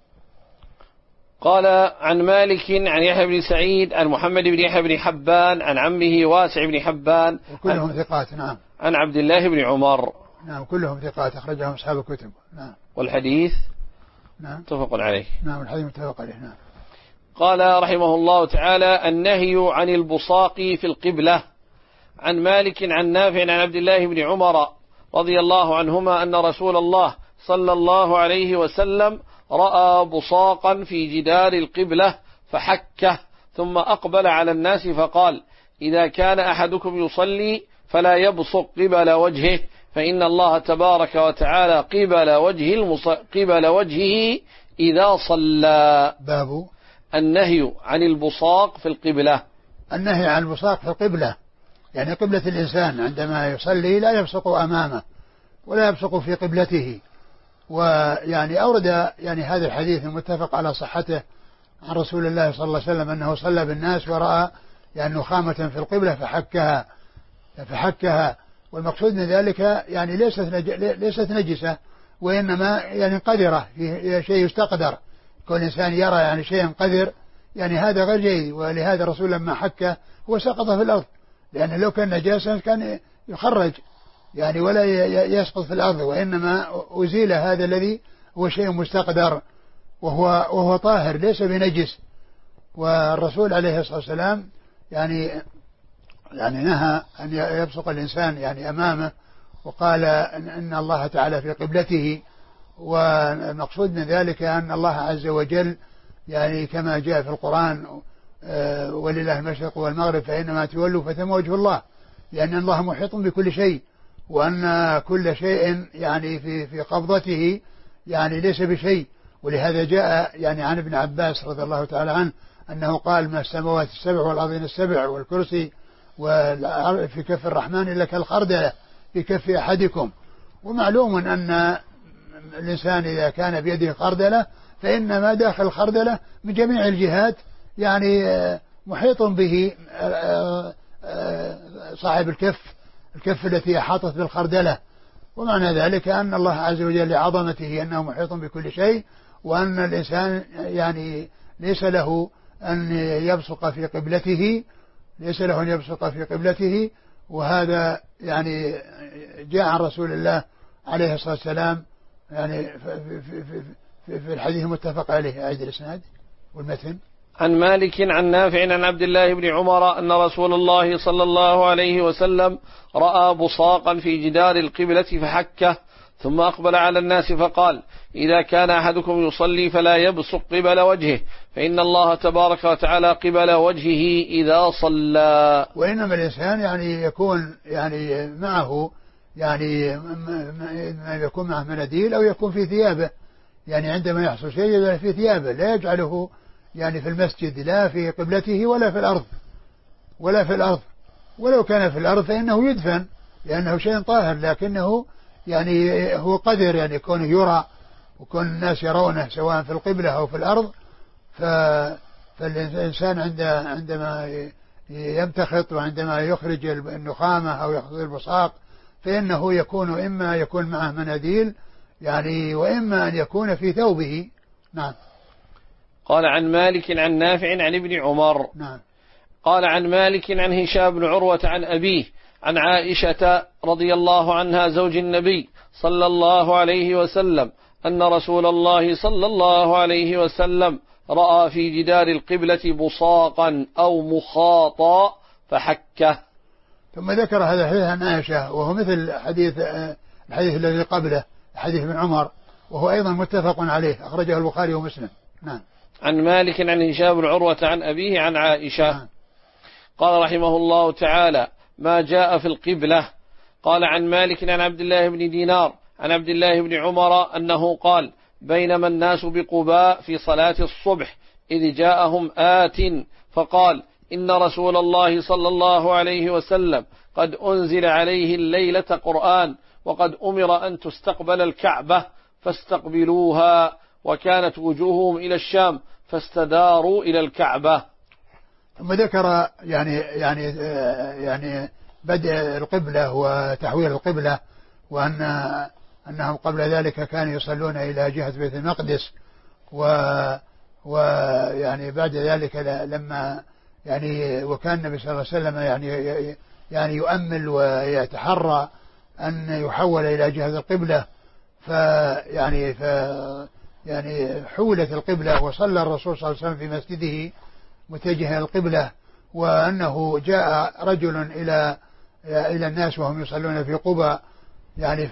قال: عن مالك عن يحيى بن سعيد عن محمد بن يحيى بن حبان عن عمه واسع بن حبان، وكلهم ثقات. نعم. عن عبد الله بن عمر. نعم. كلهم ثقات أخرجهم أصحاب الكتب. نعم. والحديث نعم متفق عليه. نعم. الحديث متفق عليه. نعم. قال رحمه الله تعالى: النهي عن البصاق في القبلة. عن مالك عن نافع عن عبد الله بن عمر رضي الله عنهما أن رسول الله صلى الله عليه وسلم رأى بصاقا في جدار القبلة فحكه، ثم أقبل على الناس فقال: إذا كان أحدكم يصلي فلا يبصق قبل وجهه فإن الله تبارك وتعالى قبل وجهه إذا صلى. باب النهي عن البصاق في القبلة. النهي عن البصاق في القبلة، يعني قبلة الإنسان عندما يصلي لا يبصق أمامه ولا يبصق في قبلته. ويعني أورد يعني هذا الحديث المتفق على صحته عن رسول الله صلى الله عليه وسلم أنه صلى بالناس ورأى يعني نخامة في القبلة فحكها. والمقصود من ذلك يعني ليست نجسة، وإنما يعني قذرة، في شيء يستقدر. كل إنسان يرى يعني شيئا قذر يعني هذا غير جيد، ولهذا الرسول لما حكه هو سقط في الأرض، لأنه لو كان نجاسا كان يخرج يعني ولا يسقط في الأرض، وإنما أزيل هذا الذي هو شيء مستقدر وهو طاهر ليس بنجس. والرسول عليه الصلاة والسلام يعني نهى أن يبصق الإنسان يعني أمامه، وقال إن الله تعالى في قبلته. والمقصود من ذلك أن الله عز وجل يعني كما جاء في القرآن ولله المشرق والمغرب فإنما تولوا فثم وجه الله، لأن الله محيط بكل شيء، وأن كل شيء يعني في قبضته يعني ليس بشيء. ولهذا جاء يعني عن ابن عباس رضي الله تعالى عنه أنه قال ما السماوات السبع والأرضين السبع والكرسي في كف الرحمن إلا كالخردلة في كف أحدكم. ومعلوم أن الإنسان إذا كان بيده خردلة فإن ما داخل الخردلة من جميع الجهات يعني محيط به صاحب الكف التي أحاطت بالخردلة. ومعنى ذلك أن الله عز وجل لعظمته أنه محيط بكل شيء، وأن الإنسان يعني ليس له أن يبصق في قبلته. وهذا يعني جاء عن رسول الله عليه الصلاة والسلام يعني في الحديث المتفق عليه. أعيد الإسناد والمتن. عن مالك عن نافع عن عبد الله بن عمر أن رسول الله صلى الله عليه وسلم رأى بصاقا في جدار القبلة فحكه، ثم أقبل على الناس فقال: إذا كان أحدكم يصلي فلا يبصق قبل وجهه فإن الله تبارك وتعالى قبل وجهه إذا صلى. وإنما الإنسان يعني يكون يعني معه يعني ما يكون معه مناديل أو يكون في ثيابه، يعني عندما يحصل شيء يجعل في ثيابه، لا يجعله يعني في المسجد لا في قبلته ولا في الأرض. ولو كان في الأرض فإنه يدفن لأنه شيء طاهر، لكنه يعني هو قدر يعني كونه يرى وكون الناس يرونه سواء في القبلة أو في الأرض. فالإنسان عندما يمتخط وعندما يخرج النخامة أو يخرج البصاق فإنه يكون إما يكون معه مناديل يعني وإما أن يكون في ثوبه. نعم. قال عن مالك عن نافع عن ابن عمر. نعم. قال عن مالك عن هشام بن عروة عن أبيه عن عائشة رضي الله عنها زوج النبي صلى الله عليه وسلم أن رسول الله صلى الله عليه وسلم رأى في جدار القبلة بصاقا أو مخاطا فحكه. ثم ذكر هذا الحديث عن عائشة وهو مثل الحديث الذي قبله حديث ابن عمر، وهو أيضا متفق عليه أخرجه البخاري ومسلم. نعم. عن مالك عن هشام بن عروة عن أبيه عن عائشة. قال رحمه الله تعالى: ما جاء في القبلة. قال عن مالك عن عبد الله بن دينار عن عبد الله بن عمر أنه قال: بينما الناس بقباء في صلاة الصبح إذ جاءهم آت فقال: إن رسول الله صلى الله عليه وسلم قد أنزل عليه الليلة قرآن وقد أمر أن تستقبل الكعبة فاستقبلوها، وكانت وجوههم إلى الشام فاستداروا إلى الكعبة. ثم ذكر يعني بدء القبلة وتحويل القبلة، وأنهم قبل ذلك كانوا يصلون إلى جهة بيت المقدس، ويعني بعد ذلك لما يعني وكان النبي صلى الله عليه وسلم يعني يؤمل ويتحرى أن يحول إلى جهة القبلة، يعني حولت القبلة وصلى الرسول صلى الله عليه وسلم في مسجده متجها القبلة. وأنه جاء رجل إلى الناس وهم يصلون في قباء يعني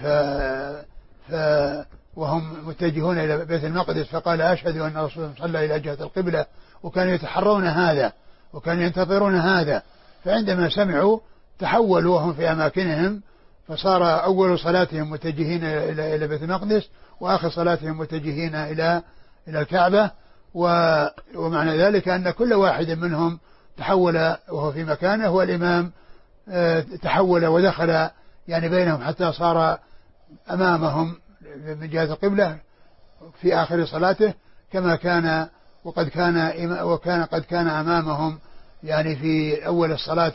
وهم متجهون إلى بيت المقدس، فقال: أشهد أن الرسول صلى إلى جهة القبلة. وكانوا يتحرون هذا وكانوا ينتظرون هذا، فعندما سمعوا تحولوا وهم في أماكنهم، فصار أول صلاتهم متجهين إلى بيت المقدس، وآخر صلاتهم متجهين إلى الكعبة. ومعنى ذلك أن كل واحد منهم تحول وهو في مكانه، والإمام تحول ودخل يعني بينهم حتى صار أمامهم من جهة القبلة في آخر صلاته، كما كان قد كان أمامهم يعني في أول الصلاة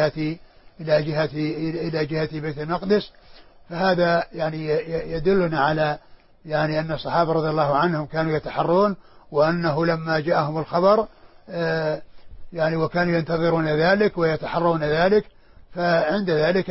إلى جهة بيت المقدس. فهذا يعني يدلنا على يعني أن الصحابة رضي الله عنهم كانوا يتحرون، وأنه لما جاءهم الخبر يعني وكانوا ينتظرون ذلك ويتحرون ذلك، فعند ذلك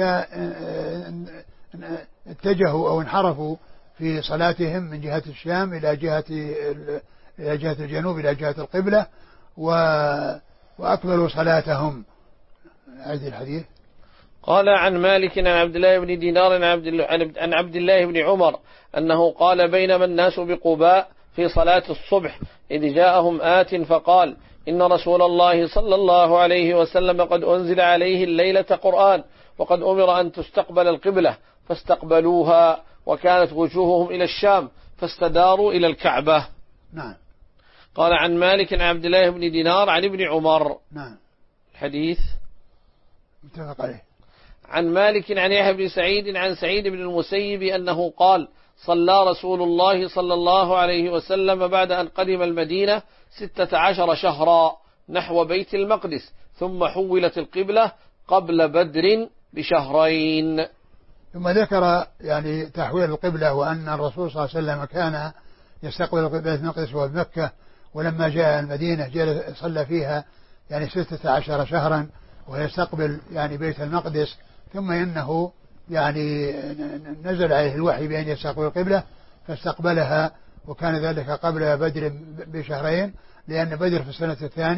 اتجهوا أو انحرفوا في صلاتهم من جهة الشام إلى جهة الجنوب إلى جهة القبلة، وأكملوا صلاتهم. هذه الحديث. قال عن مالك عن عبد الله بن دينار عن عبد الله بن عمر أنه قال بينما الناس بقباء في صلاة الصبح إذ جاءهم آت فقال إن رسول الله صلى الله عليه وسلم قد أنزل عليه الليلة قرآن وقد أمر أن تستقبل القبلة، فاستقبلوها وكانت وجوههم إلى الشام فاستداروا إلى الكعبة. نعم. قال عن مالك عن عبد الله بن دينار عن ابن عمر. نعم. الحديث متفق عليه. عن مالك عن يحيى بن سعيد عن سعيد بن المسيب أنه قال صلى رسول الله صلى الله عليه وسلم بعد أن قدم المدينة 16 شهرا نحو بيت المقدس، ثم حولت القبلة قبل بدر بشهرين. ثم ذكر يعني تحويل القبلة، وأن الرسول صلى الله عليه وسلم كان يستقبل بيت المقدس وهو بمكة، ولما جاء المدينة جلس صلى فيها يعني 16 شهرا ويستقبل يعني بيت المقدس، ثم إنه يعني نزل عليه الوحي بأن يستقبل القبلة فاستقبلها، وكان ذلك قبل بدر بشهرين، لأن بدر في السنة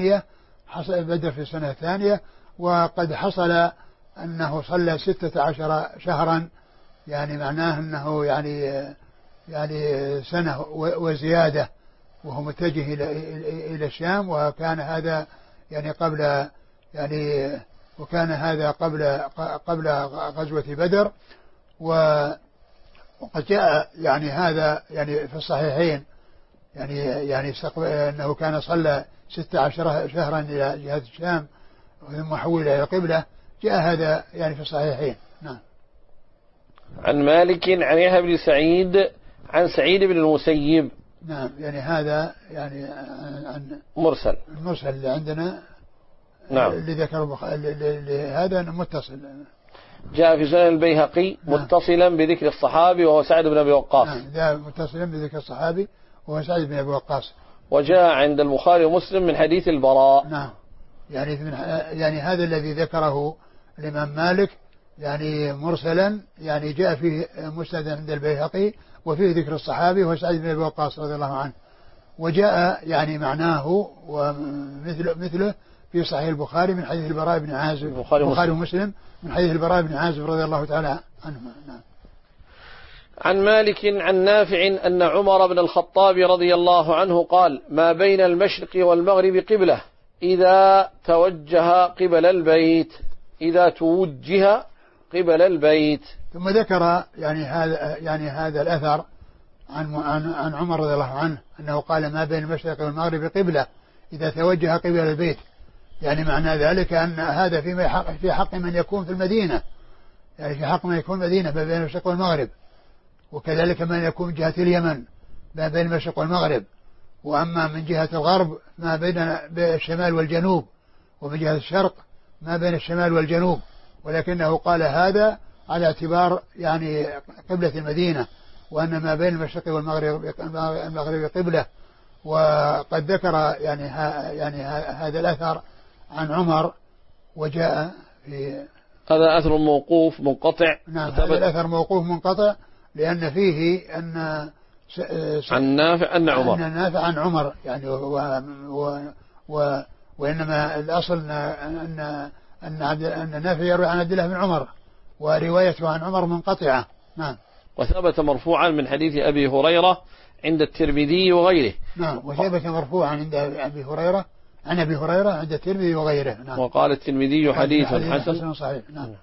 الثانية وقد حصل أنه صلى 16 شهرا، يعني معناه أنه يعني سنة وزيادة، وهو متجه إلى الشام، وكان هذا يعني قبل غزوة بدر. وقد جاء يعني هذا يعني في الصحيحين يعني أنه كان صلى 16 شهرا إلى جهة الشام ثم حول إلى القبلة، جاء هذا يعني في الصحيحين. نعم. عن مالك عن يحيى بن سعيد عن سعيد بن المسيب. نعم. يعني هذا يعني عن مرسل المرسل اللي عندنا. نعم. اللي ذكر هذا متصل، جاء في سنن البيهقي. نعم. متصلا بذكر الصحابي وهو سعد بن أبي وقاص. نعم. جاء متصلا بذكر الصحابي وهو سعد بن أبي وقاص. وجاء عند البخاري ومسلم من حديث البراء. نعم. يعني هذا الذي ذكره الإمام مالك يعني مرسلا، يعني جاء فيه مسند عند البيهقي وفيه ذكر الصحابي وهو سعد بن أبي وقاص رضي الله عنه، وجاء يعني معناه ومثله في صحيح البخاري من حديث البراء بن عازب، البخاري ومسلم من حديث البراء بن عازب رضي الله تعالى عنهما. نعم. عن مالك عن نافع أن عمر بن الخطاب رضي الله عنه قال ما بين المشرق والمغرب قبلة إذا توجه قبل البيت. ثم ذكر يعني هذا الأثر عن عمر رضي الله عنه أنه قال ما بين المشرق والمغرب قبلة إذا توجه قبل البيت، يعني معنى ذلك أن هذا في حق من يكون في المدينة، يعني في حق من يكون المدينة ما بين المشرق والمغرب، وكذلك من يكون من جهة اليمن ما بين المشرق والمغرب، وأما من جهة الغرب ما بين الشمال والجنوب، ومن جهة الشرق ما بين الشمال والجنوب، ولكنه قال هذا على اعتبار يعني قبلة المدينة، وأن ما بين المشرق والمغرب قبلة. وقد ذكر يعني هذا الأثر عن عمر، وجاء في هذا أثر موقوف منقطع. نعم. هذا الأثر موقوف منقطع لأن فيه أن عن نافع أن عمر يعني وإنما الأصل أن نافع يروي عن عبد الله بن عمر، وروايته عن عمر منقطعة. نعم. وثبت مرفوعا من حديث أبي هريرة عند الترمذي وغيره. نعم. وثبت مرفوعا عند أبي هريرة عن أبي هريرة عند الترمذي وغيره. نعم. وقال الترمذي حديث حسن صحيح. نعم.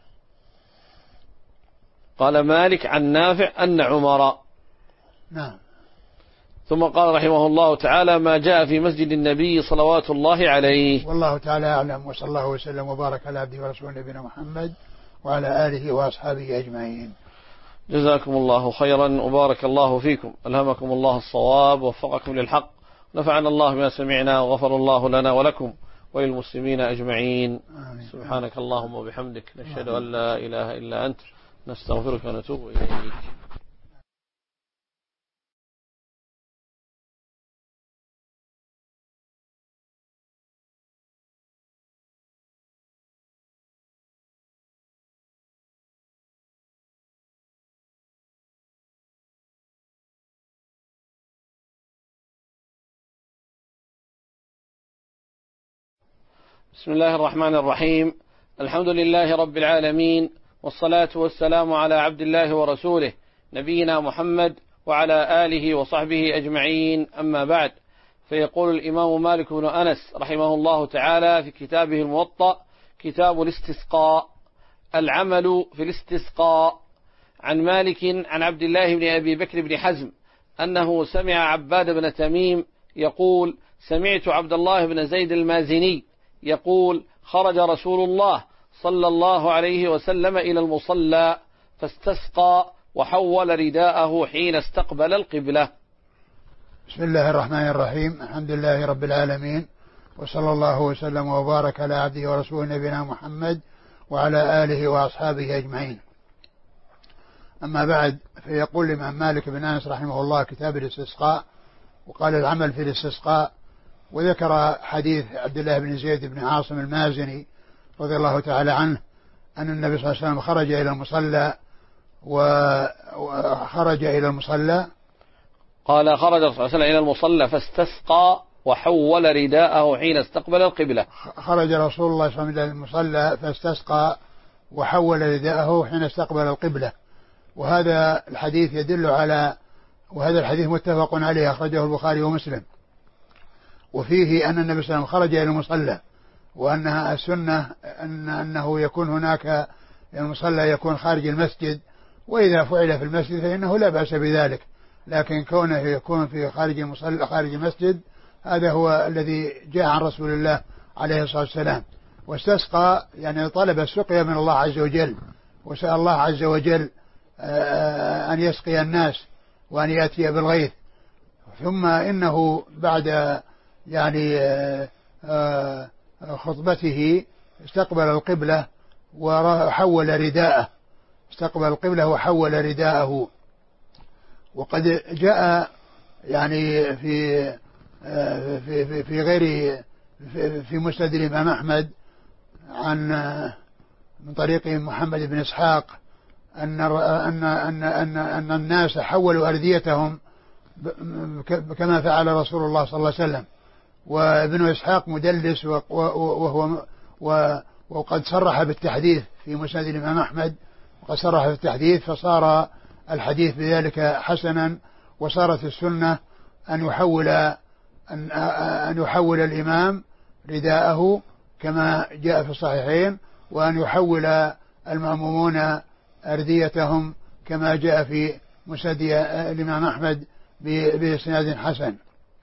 قال مالك عن نافع أن عمر. نعم. ثم قال رحمه الله تعالى ما جاء في مسجد النبي صلوات الله عليه. والله تعالى أعلم، وصلى الله وسلم وبارك على عبده ورسوله نبينا محمد وعلى آله وأصحابه أجمعين. جزاكم الله خيرا وبارك الله فيكم، ألهمكم الله الصواب ووفقكم للحق، نفعنا الله بما سمعنا وغفر الله لنا ولكم وللمسلمين أجمعين. آمين. سبحانك اللهم وبحمدك، نشهد أن لا إله إلا أنت، نستغفرك ونتوب إليك. بسم الله الرحمن الرحيم. الحمد لله رب العالمين، والصلاة والسلام على عبد الله ورسوله نبينا محمد وعلى آله وصحبه أجمعين، أما بعد. فيقول الإمام مالك بن أنس رحمه الله تعالى في كتابه الموطأ كتاب الاستسقاء: العمل في الاستسقاء. عن مالك عن عبد الله بن أبي بكر بن حزم أنه سمع عباد بن تميم يقول: سمعت عبد الله بن زيد المازني يقول: خرج رسول الله صلى الله عليه وسلم إلى المصلى فاستسقى وحول رداءه حين استقبل القبلة. بسم الله الرحمن الرحيم. الحمد لله رب العالمين، وصلى الله وسلم وبارك على عبده ورسوله نبينا محمد وعلى آله وأصحابه أجمعين. أما بعد، فيقول الإمام مالك بن أنس رحمه الله كتاب الاستسقاء، وقال العمل في الاستسقاء، وذكر حديث عبد الله بن زيد بن عاصم المازني رضي الله تعالى عنه أن النبي صلى الله عليه وسلم خرج إلى المصلى وخرج إلى المصلى، قال: خرج صلى الله عليه وسلم إلى المصلى فاستسقى وحول رداءه حين استقبل القبلة. خرج رسول الله صلى الله عليه وسلم إلى المصلى فاستسقى وحول رداءه حين استقبل القبلة. وهذا الحديث يدل على، وهذا الحديث متفق عليه، أخرجه البخاري ومسلم، وفيه أن النبي صلى الله عليه وسلم خرج إلى المصلى، وأنها السنة أنه يكون هناك المصلى يكون خارج المسجد، وإذا فعل في المسجد فإنه لا بأس بذلك، لكن كونه يكون في خارج المصلى خارج المسجد هذا هو الذي جاء عن رسول الله عليه الصلاة والسلام. واستسقى يعني طلب السقيا من الله عز وجل، وسأل الله عز وجل أن يسقي الناس وأن يأتي بالغيث. ثم إنه بعد يعني خطبته استقبل القبلة وحول رداءه، استقبل القبلة وحول رداءه. وقد جاء يعني في غير في مسند الإمام أحمد عن من طريق محمد بن إسحاق أن الناس حولوا أرديتهم كما فعل رسول الله صلى الله عليه وسلم. وابن إسحاق مدلس وقد صرح بالتحديث في مسند الإمام أحمد، وقد صرح بالتحديث، فصار الحديث بذلك حسنا، وصارت السنة أن يحول الإمام رداءه كما جاء في الصحيحين، وأن يحول المأمومون أرديتهم كما جاء في مسند الإمام أحمد بإسناد حسن.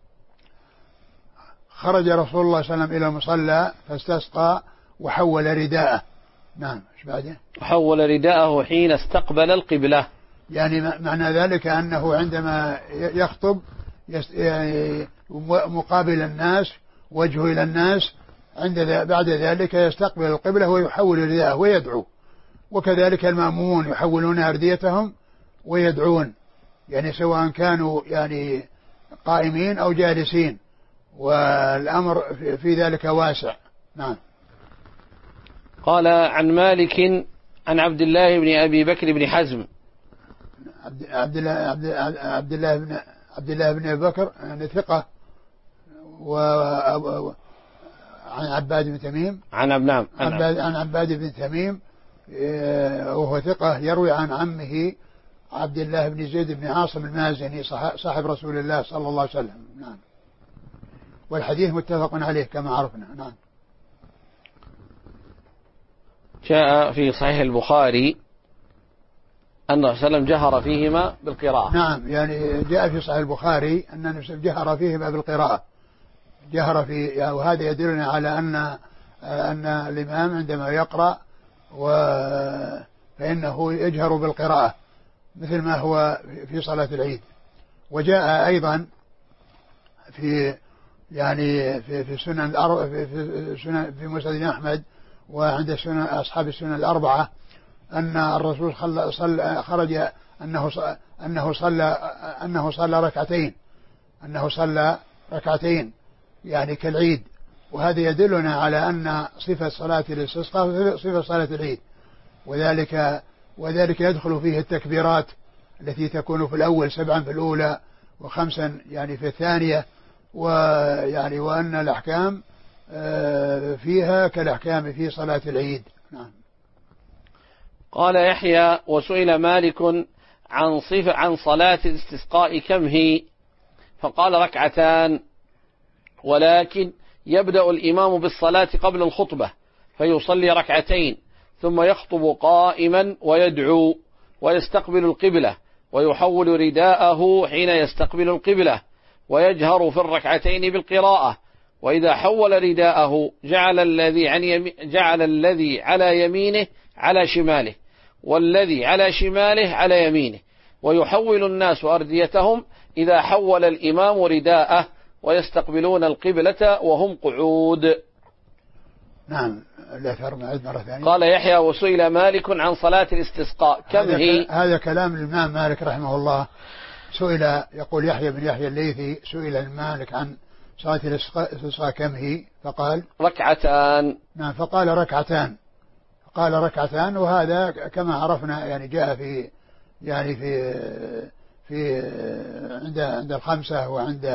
خرج رسول الله صلى الله عليه وسلم إلى المصلى فاستسقى وحول رداءه. نعم، ايش بعده؟ حول رداءه حين استقبل القبلة، يعني معنى ذلك أنه عندما يخطب يعني مقابل الناس، وجهه إلى الناس، بعد ذلك يستقبل القبلة ويحول رداءه ويدعو. وكذلك المأمومون يحولون أرديتهم ويدعون، يعني سواء كانوا يعني قائمين أو جالسين، والأمر في ذلك واسع. نعم. قال عن مالك عن عبد الله بن أبي بكر بن حزم. عبد الله بن أبي بكر يعني ثقة، عن عباد بن تميم، عن عباد بن تميم، وهو ثقة، يروي عن عمه عبد الله بن زيد بن عاصم المازني صاحب رسول الله صلى الله عليه وسلم. نعم. والحديث متفق عليه كما عرفنا. نعم. جاء في صحيح البخاري أن النبي صلى الله عليه وسلم جهر فيهما بالقراءة. نعم، يعني جاء في صحيح البخاري أن النبي جهر فيهما بالقراءة، جهر في يعني، وهذا يدلنا على أن الإمام عندما يقرأ فإنه يجهر بالقراءة مثل ما هو في صلاة العيد. وجاء أيضا في يعني في سنن في مسند أحمد وعند سنن أصحاب السنن الأربعة أن الرسول خرج أنه صلى ركعتين يعني كالعيد. وهذا يدلنا على أن صفة صلاة الاستسقاء صفة صلاة العيد، وذلك يدخل فيه التكبيرات التي تكون في الأول 7 في الأولى و5 يعني في الثانية، ويعني وأن الأحكام فيها كالأحكام في صلاة العيد. نعم. قال يحيى: وسئل مالك عن صلاة الاستسقاء كم هي؟ فقال: 2 ركعة، ولكن يبدأ الإمام بالصلاة قبل الخطبة فيصلي 2 ركعتين، ثم يخطب قائما ويدعو ويستقبل القبلة، ويحول رداءه حين يستقبل القبلة، ويجهر في 2 ركعتين بالقراءة. وإذا حول رداءه جعل الذي على يمينه على شماله، والذي على شماله على يمينه، ويحول الناس أرديتهم إذا حول الإمام رداءه، ويستقبلون القبلة وهم قعود. نعم. لا ترمى مرة ثانية. قال يحيى: وسئل مالك عن صلاة الاستسقاء كم هي؟ هذا كلام الإمام مالك رحمه الله. سئل، يقول يحيى بن يحيى الليثي، سئل مالك عن صلاة الاستسقاء كم هي؟ فقال 2. نعم، فقال 2. قال 2، وهذا كما عرفنا يعني جاء في يعني في عند الخمسة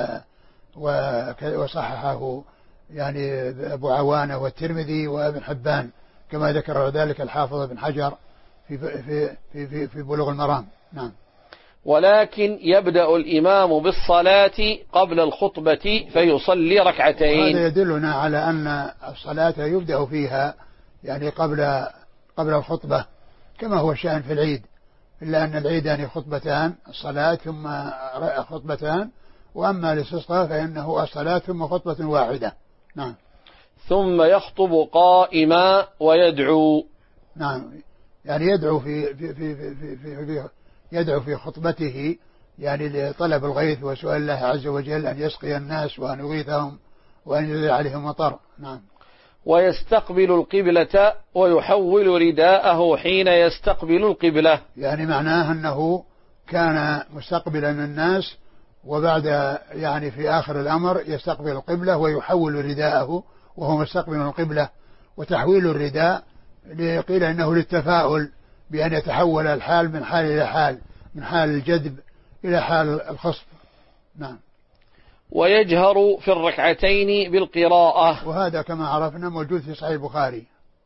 وصححه يعني أبو عوانة والترمذي وابن حبان، كما ذكر ذلك الحافظ بن حجر في بلوغ المرام. نعم. ولكن يبدأ الإمام بالصلاة قبل الخطبة فيصلي 2 ركعتين. هذا يدلنا على أن الصلاة يبدأ فيها يعني قبل الخطبة، كما هو الشأن في العيد، إلا أن العيد يعني خطبتان، الصلاة ثم خطبتان، وأما الاستسقاء فإنه الصلاة ثم خطبة واحدة. نعم. ثم يخطب قائما ويدعو. نعم، يعني يدعو في خطبته يعني لطلب الغيث وسؤال الله عز وجل أن يسقي الناس وأن يغيثهم وأن ينزل عليهم مطر. نعم. ويستقبل القبلة ويحول رداءه حين يستقبل القبلة، يعني معناه أنه كان مستقبلا الناس، وبعد يعني في آخر الأمر يستقبل القبلة ويحول رداءه وهو مستقبل القبلة. وتحويل الرداء قيل إنه للتفاؤل بأن يتحول الحال من حال إلى حال، من حال الجذب إلى حال الخصب. نعم. ويجهر في 2 ركعتين بالقراءة، وهذا كما عرفنا موجود في صحيح البخاري.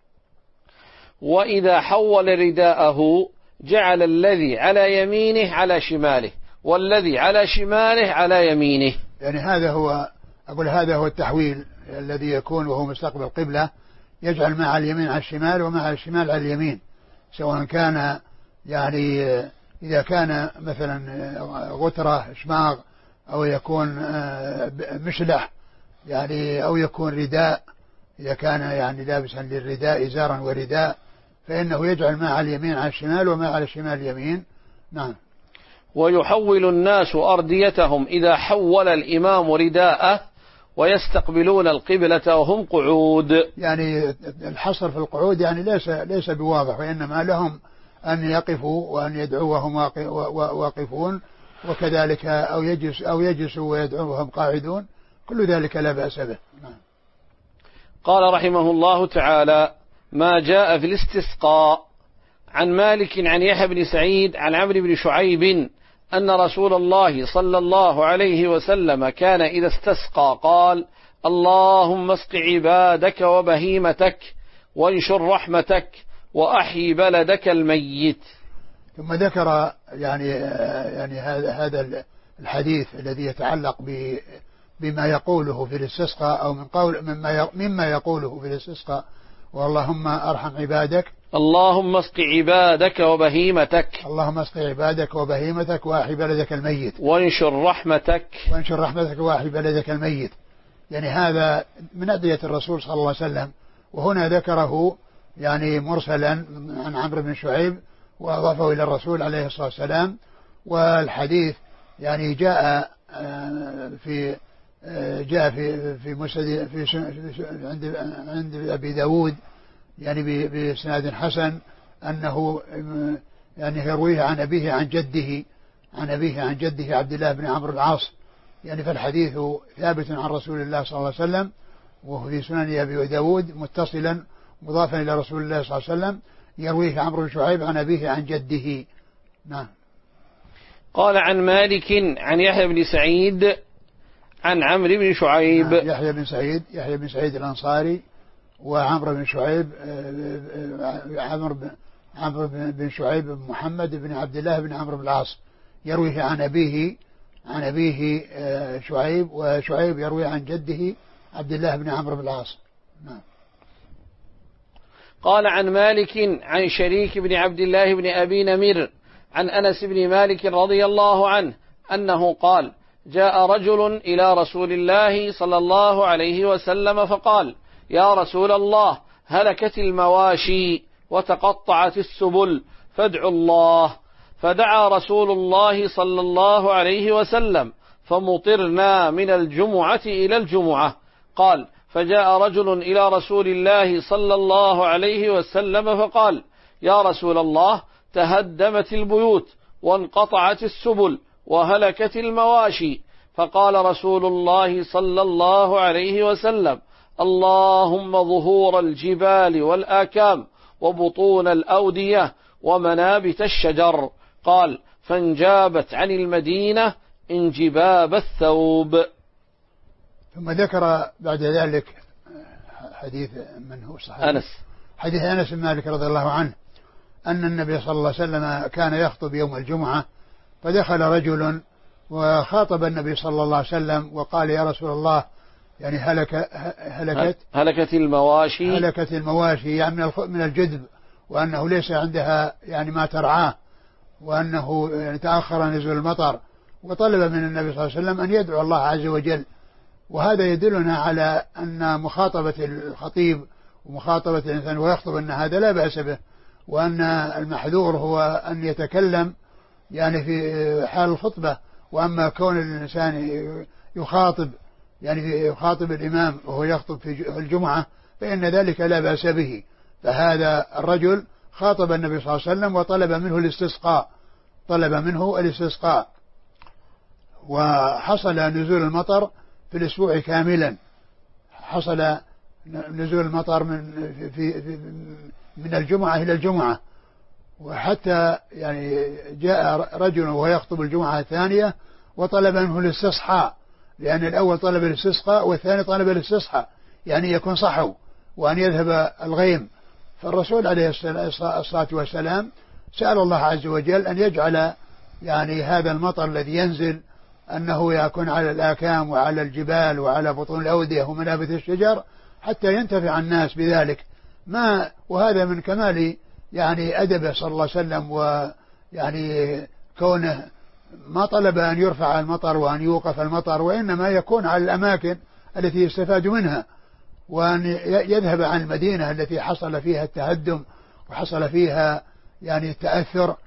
وإذا حول رداءه جعل الذي على يمينه على شماله، والذي على شماله على يمينه. يعني هذا هو التحويل الذي يكون وهو مستقبل القبلة، يجعل ما على اليمين على الشمال وما على الشمال على اليمين، سواء كان يعني إذا كان مثلا غترة شماغ، أو يكون مشلح يعني، أو يكون رداء إذا كان يعني لابسا للرداء إزارا ورداء، فإنه يجعل ما على اليمين على الشمال وما على الشمال اليمين. نعم. ويحول الناس أرديتهم إذا حول الإمام رداءه، ويستقبلون القبلة وهم قعود. يعني الحصر في القعود يعني ليس بواضح، وإنما لهم أن يقفوا وأن يدعوا وهم واقفون، وكذلك أو يجلسوا ويدعوا وهم قاعدون، كل ذلك لا بأس به. قال رحمه الله تعالى: ما جاء في الاستسقاء. عن مالك عن يحيى بن سعيد عن عمرو بن شعيب أن رسول الله صلى الله عليه وسلم كان إذا استسقى قال: اللهم اسق عبادك وبهيمتك، وانشر رحمتك، وأحيي بلدك الميت. ثم ذكر يعني هذا الحديث الذي يتعلق بما يقوله في الاستسقاء أو مما يقوله في الاستسقاء: واللهم ارحم عبادك، اللهم اسق عبادك وبهيمتك، اللهم اسق عبادك وبهيمتك واحي بلدك الميت، وانشر رحمتك، وانشر رحمتك واحي بلدك الميت. يعني هذا من أدعية الرسول صلى الله عليه وسلم، وهنا ذكره يعني مرسلا عن عمرو بن شعيب وأضافه إلى الرسول عليه الصلاة والسلام. والحديث يعني جاء في مسند عند أبي داود يعني بإسناد حسن أنه يعني يرويه عن أبيه عن جده عبد الله بن عمرو العاص. يعني فالحديث ثابت عن رسول الله صلى الله عليه وسلم، وهو في سنن أبي داود متصلا مضافا إلى رسول الله صلى الله عليه وسلم، يرويه عمرو بن شعيب عن أبيه عن جده. نعم. قال عن مالك عن يحيى بن سعيد عن عمرو بن شعيب. نعم. يحيى بن سعيد الأنصاري وعمرو بن شعيب، عمرو بن شعيب بن محمد بن عبد الله بن عمرو بن العاص، يرويه عن أبيه شعيب، وشعيب يروي عن جده عبد الله بن عمرو بن العاص. نعم. قال عن مالك عن شريك بن عبد الله بن أبي نمر عن أنس بن مالك رضي الله عنه أنه قال: جاء رجل إلى رسول الله صلى الله عليه وسلم فقال: يا رسول الله، هلكت المواشي وتقطعت السبل فادعوا الله. فدعا رسول الله صلى الله عليه وسلم فمطرنا من الجمعة إلى الجمعة. قال: فجاء رجل إلى رسول الله صلى الله عليه وسلم فقال: يا رسول الله، تهدمت البيوت وانقطعت السبل وهلكت المواشي. فقال رسول الله صلى الله عليه وسلم: اللهم ظهور الجبال والآكام وبطون الأودية ومنابت الشجر. قال: فانجابت عن المدينة انجباب الثوب. ثم ذكر بعد ذلك حديث من هو صحيح؟ حديث أنس بن مالك رضي الله عنه أن النبي صلى الله عليه وسلم كان يخطب يوم الجمعة، فدخل رجل وخاطب النبي صلى الله عليه وسلم وقال: يا رسول الله، يعني هلكت المواشي يعني من الجدب، وأنه ليس عندها يعني ما ترعاه، وأنه يعني تأخر نزول المطر، وطلب من النبي صلى الله عليه وسلم أن يدعو الله عز وجل. وهذا يدلنا على أن مخاطبة الخطيب ومخاطبة الإنسان ويخطب أن هذا لا بأس به، وأن المحذور هو أن يتكلم يعني في حال الخطبة. وأما كون الإنسان يخاطب الإمام وهو يخطب في الجمعة فإن ذلك لا بأس به. فهذا الرجل خاطب النبي صلى الله عليه وسلم وطلب منه الاستسقاء، وحصل نزول المطر في الأسبوع كاملا. حصل نزول المطر من الجمعة إلى الجمعة، وحتى يعني جاء رجل وهو يخطب الجمعة الثانية وطلب منه الاستصحاء، لأن الأول طلب الاستصحاء والثاني طلب الاستصحاء، يعني يكون صحو وأن يذهب الغيم. فالرسول عليه الصلاة والسلام سأل الله عز وجل أن يجعل يعني هذا المطر الذي ينزل أنه يكون على الآكام وعلى الجبال وعلى بطون الأودية ومنابت الشجر حتى ينتفع الناس بذلك. وهذا من كمال يعني أدبه صلى الله عليه وسلم، ويعني كونه ما طلب أن يرفع المطر وأن يوقف المطر، وإنما يكون على الأماكن التي يستفاد منها، وأن يذهب عن المدينة التي حصل فيها التهدم وحصل فيها يعني التأثر.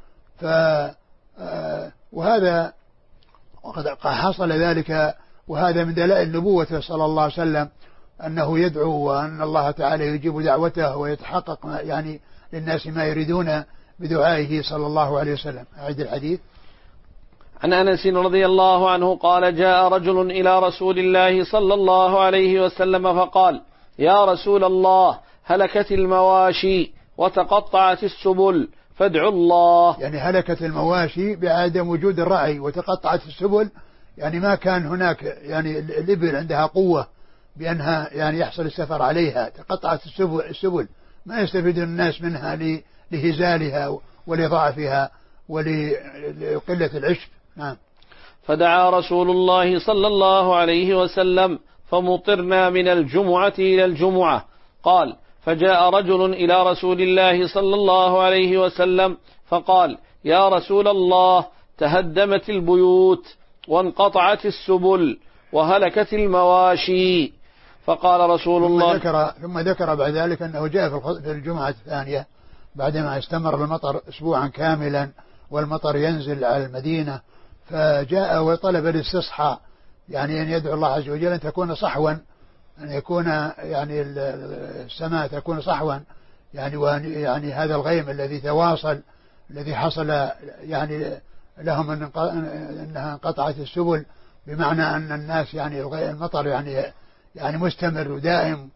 وهذا وقد حصل ذلك، وهذا من دلائل نبوته صلى الله عليه وسلم أنه يدعو وأن الله تعالى يجيب دعوته ويتحقق يعني للناس ما يريدون بدعائه صلى الله عليه وسلم. أعد الحديث. عن أنس رضي الله عنه قال: جاء رجل إلى رسول الله صلى الله عليه وسلم فقال: يا رسول الله، هلكت المواشي وتقطعت السبل فادعوا الله. يعني هلكت المواشي بعدم وجود الرعي، وتقطعت السبل يعني ما كان هناك يعني الإبل عندها قوة بأنها يعني يحصل السفر عليها. تقطعت السبل ما يستفيد الناس منها لهزالها ولضعفها ولقلة العشب. نعم. فدعا رسول الله صلى الله عليه وسلم فمطرنا من الجمعة إلى الجمعة. قال: فجاء رجل إلى رسول الله صلى الله عليه وسلم فقال: يا رسول الله، تهدمت البيوت وانقطعت السبل وهلكت المواشي. فقال رسول الله ثم ذكر بعد ذلك أنه جاء في الجمعة الثانية بعدما استمر المطر أسبوعا كاملا والمطر ينزل على المدينة، فجاء وطلب الاستصحاء، يعني أن يدعو الله عز وجل أن تكون صحوا، أن يكون يعني السماء تكون صحوا، يعني يعني هذا الغيم الذي تواصل الذي حصل يعني لهم أنها انقطعت السبل، بمعنى أن الناس يعني المطر يعني مستمر ودائم،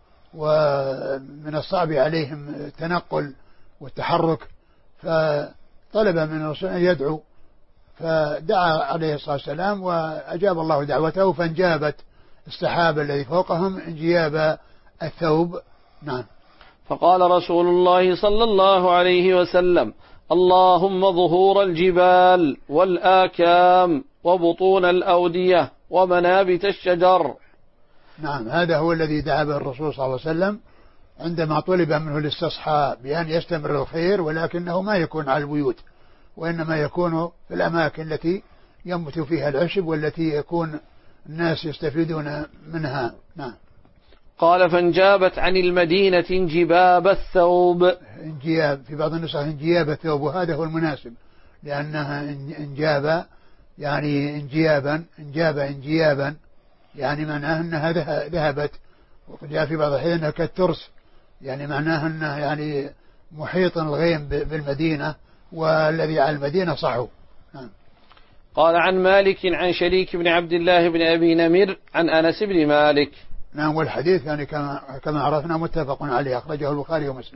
ومن الصعب عليهم التنقل والتحرك، فطلب من الرسول أن يدعو، فدعا عليه الصلاة والسلام وأجاب الله دعوته، فانجابت السحاب الذي فوقهم انجياب الثوب. نعم. فقال رسول الله صلى الله عليه وسلم: اللهم ظهور الجبال والآكام وبطون الأودية ومنابت الشجر. نعم، هذا هو الذي دعا به الرسول صلى الله عليه وسلم عندما طلب منه الاستصحاء بأن يستمر الخير، ولكنه ما يكون على البيوت، وإنما يكون في الأماكن التي ينبت فيها العشب والتي يكون الناس يستفيدون منها. نعم. قال: فانجابت عن المدينة انجباب الثوب. انجياب في بعض النسخ انجياب الثوب، وهذا هو المناسب، لأنها انجاب يعني انجيابا يعني معناه أنها ذهبت، وقد جاء في بعض الأحيان أنها كالترس، يعني معناه أنه يعني محيط الغيم بالمدينة، والذي على المدينة صحو. نعم. قال: عن مالك عن شريك بن عبد الله بن أبي نمر عن أنس بن مالك. نعم، والحديث يعني كما عرفنا متفق عليه، أخرجه البخاري ومسلم.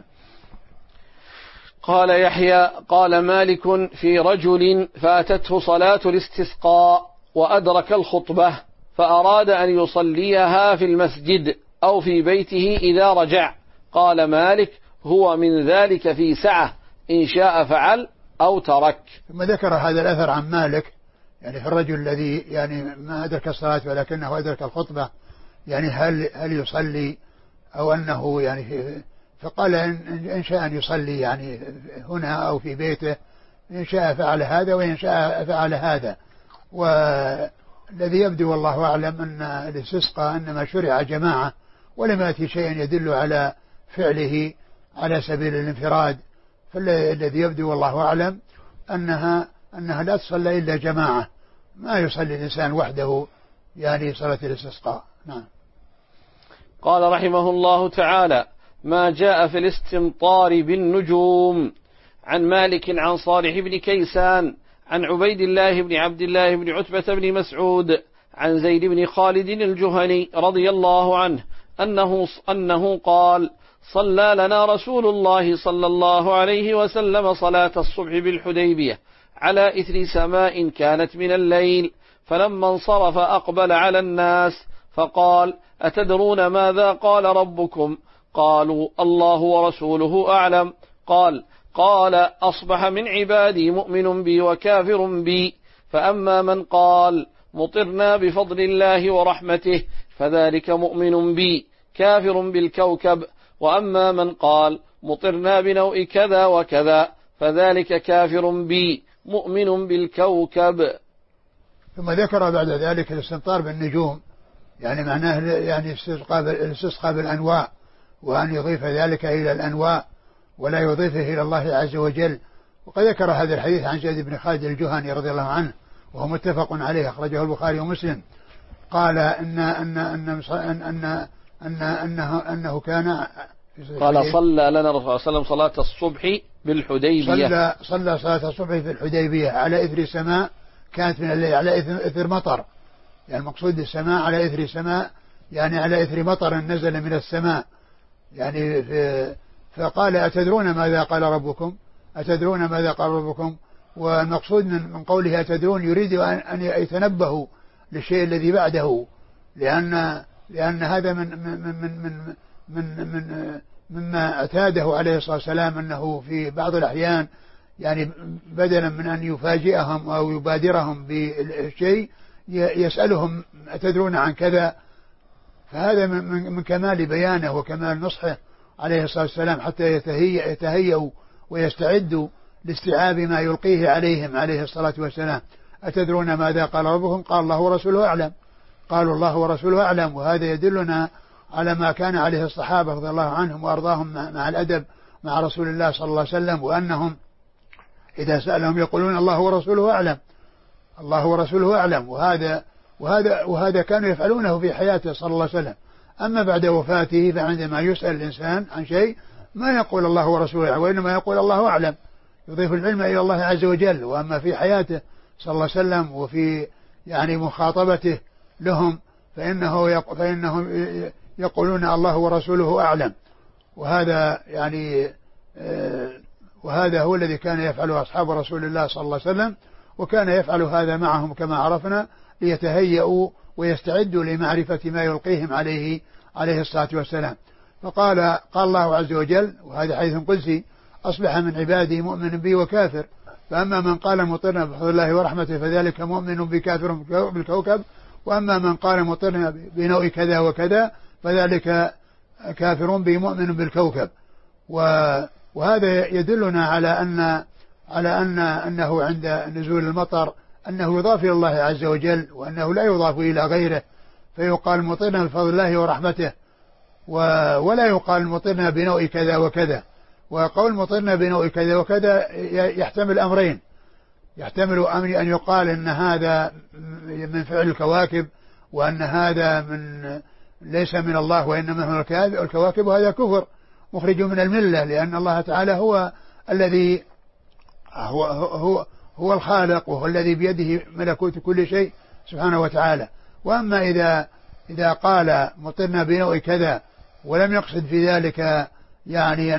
قال يحيى: قال مالك في رجل فاتته صلاة الاستسقاء وأدرك الخطبة فأراد أن يصليها في المسجد أو في بيته إذا رجع. قال مالك: هو من ذلك في سعة، إن شاء فعل أو ترك. ثم ذكر هذا الأثر عن مالك، يعني في الرجل الذي يعني ما أدرك الصلاة ولكنه أدرك الخطبة، يعني هل يصلي أو أنه يعني فقال إن شاء أن يصلي يعني هنا أو في بيته، إن شاء فعل هذا وإن شاء فعل هذا. والذي يبدو والله أعلم أن الاستسقاء إنما شرع جماعة، ولم يأتي شيء يدل على فعله على سبيل الانفراد، فالذي يبدو والله أعلم أنها لا تصلى إلا جماعة، ما يصلي الإنسان وحده يعني صلاة الاستسقاء. نعم. قال رحمه الله تعالى: ما جاء في الاستمطار بالنجوم. عن مالك عن صالح بن كيسان عن عبيد الله بن عبد الله بن عتبة بن مسعود عن زيد بن خالد الجهني رضي الله عنه أنه قال: صلى لنا رسول الله صلى الله عليه وسلم صلاة الصبح بالحديبية على إثر سماء كانت من الليل، فلما انصرف أقبل على الناس فقال: أتدرون ماذا قال ربكم؟ قالوا: الله ورسوله أعلم. قال: أصبح من عبادي مؤمن بي وكافر بي، فأما من قال: مطرنا بفضل الله ورحمته، فذلك مؤمن بي كافر بالكوكب، وأما من قال: مطرنا بنوء كذا وكذا، فذلك كافر بي مؤمن بالكوكب. ثم ذكر بعد ذلك الاستمطار بالنجوم، يعني معناه يعني الاستسقاء بالأنواع، وأن يضيف ذلك إلى الأنواع ولا يضيفه إلى الله عز وجل. وقد ذكر هذا الحديث عن زيد بن خالد الجهني رضي الله عنه، وهو متفق عليه، أخرجه البخاري ومسلم. قال أنه كان قال: صلى لنا الرسول صلى الله عليه وسلم صلاة الصبح بالحديبية. صلى صلاة الصبح في الحديبية على إثر سماء كانت من الليل، على إثر مطر، يعني المقصود بالسماء على إثر سماء، يعني على إثر مطر نزل من السماء، يعني فقال: أتدرون ماذا قال ربكم؟ أتدرون ماذا قال ربكم؟ والمقصود من قوله أتدرون يريد أن يتنبهوا للشيء الذي بعده، لأن هذا مما اعتاده عليه الصلاة والسلام، أنه في بعض الأحيان يعني بدلا من أن يفاجئهم أو يبادرهم بالشيء يسألهم أتدرون عن كذا؟ فهذا من كمال بيانه وكمال نصحه عليه الصلاة والسلام، حتى يتهيأوا ويستعدوا لاستيعاب ما يلقيه عليهم عليه الصلاة والسلام. أتدرون ماذا قال ربكم؟ قال الله ورسوله أعلم. قالوا الله ورسوله أعلم. وهذا يدلنا على ما كان عليه الصحابة رضي الله عنهم وأرضاهم مع الأدب مع رسول الله صلى الله عليه وسلم، وأنهم إذا سألهم يقولون الله ورسوله أعلم، الله ورسوله أعلم. وهذا كانوا يفعلونه في حياته صلى الله عليه وسلم. أما بعد وفاته فعندما يسأل الإنسان عن شيء ما يقول الله ورسوله أعلم، وإنما يقول الله أعلم، يضيف العلم إلى الله عز وجل. وأما في حياته صلى الله عليه وسلم وفي يعني مخاطبته لهم فإنهم يقولون الله ورسوله أعلم. وهذا يعني وهذا هو الذي كان يفعله أصحاب رسول الله صلى الله عليه وسلم، وكان يفعل هذا معهم كما عرفنا ليتهيئوا ويستعدوا لمعرفة ما يلقيهم عليه الصلاة والسلام. قال الله عز وجل، وهذا حديث قدسي: أصبح من عبادي مؤمن بي وكافر، فأما من قال مطرنا بفضل الله ورحمته فذلك مؤمن بكافر بالكوكب، وأما من قال مطرنا بنوع كذا وكذا فذلك كافر بي مؤمن بالكوكب. وهذا يدلنا على أنه عند نزول المطر أنه يضاف إلى الله عز وجل، وأنه لا يضاف إلى غيره، فيقال مطرنا بفضل الله ورحمته، ولا يقال مطرنا بنوع كذا وكذا. وقول مطرنا بنوع كذا وكذا يحتمل أمرين: يحتمل أن يقال أن هذا من فعل الكواكب، وأن هذا ليس من الله وإنما من الكواكب، وهذا كفر مخرج من الملة، لأن الله تعالى هو الذي هو الخالق، وهو الذي بيده ملكوت كل شيء سبحانه وتعالى. وأما إذا قال مطرنا بنوع كذا ولم يقصد في ذلك يعني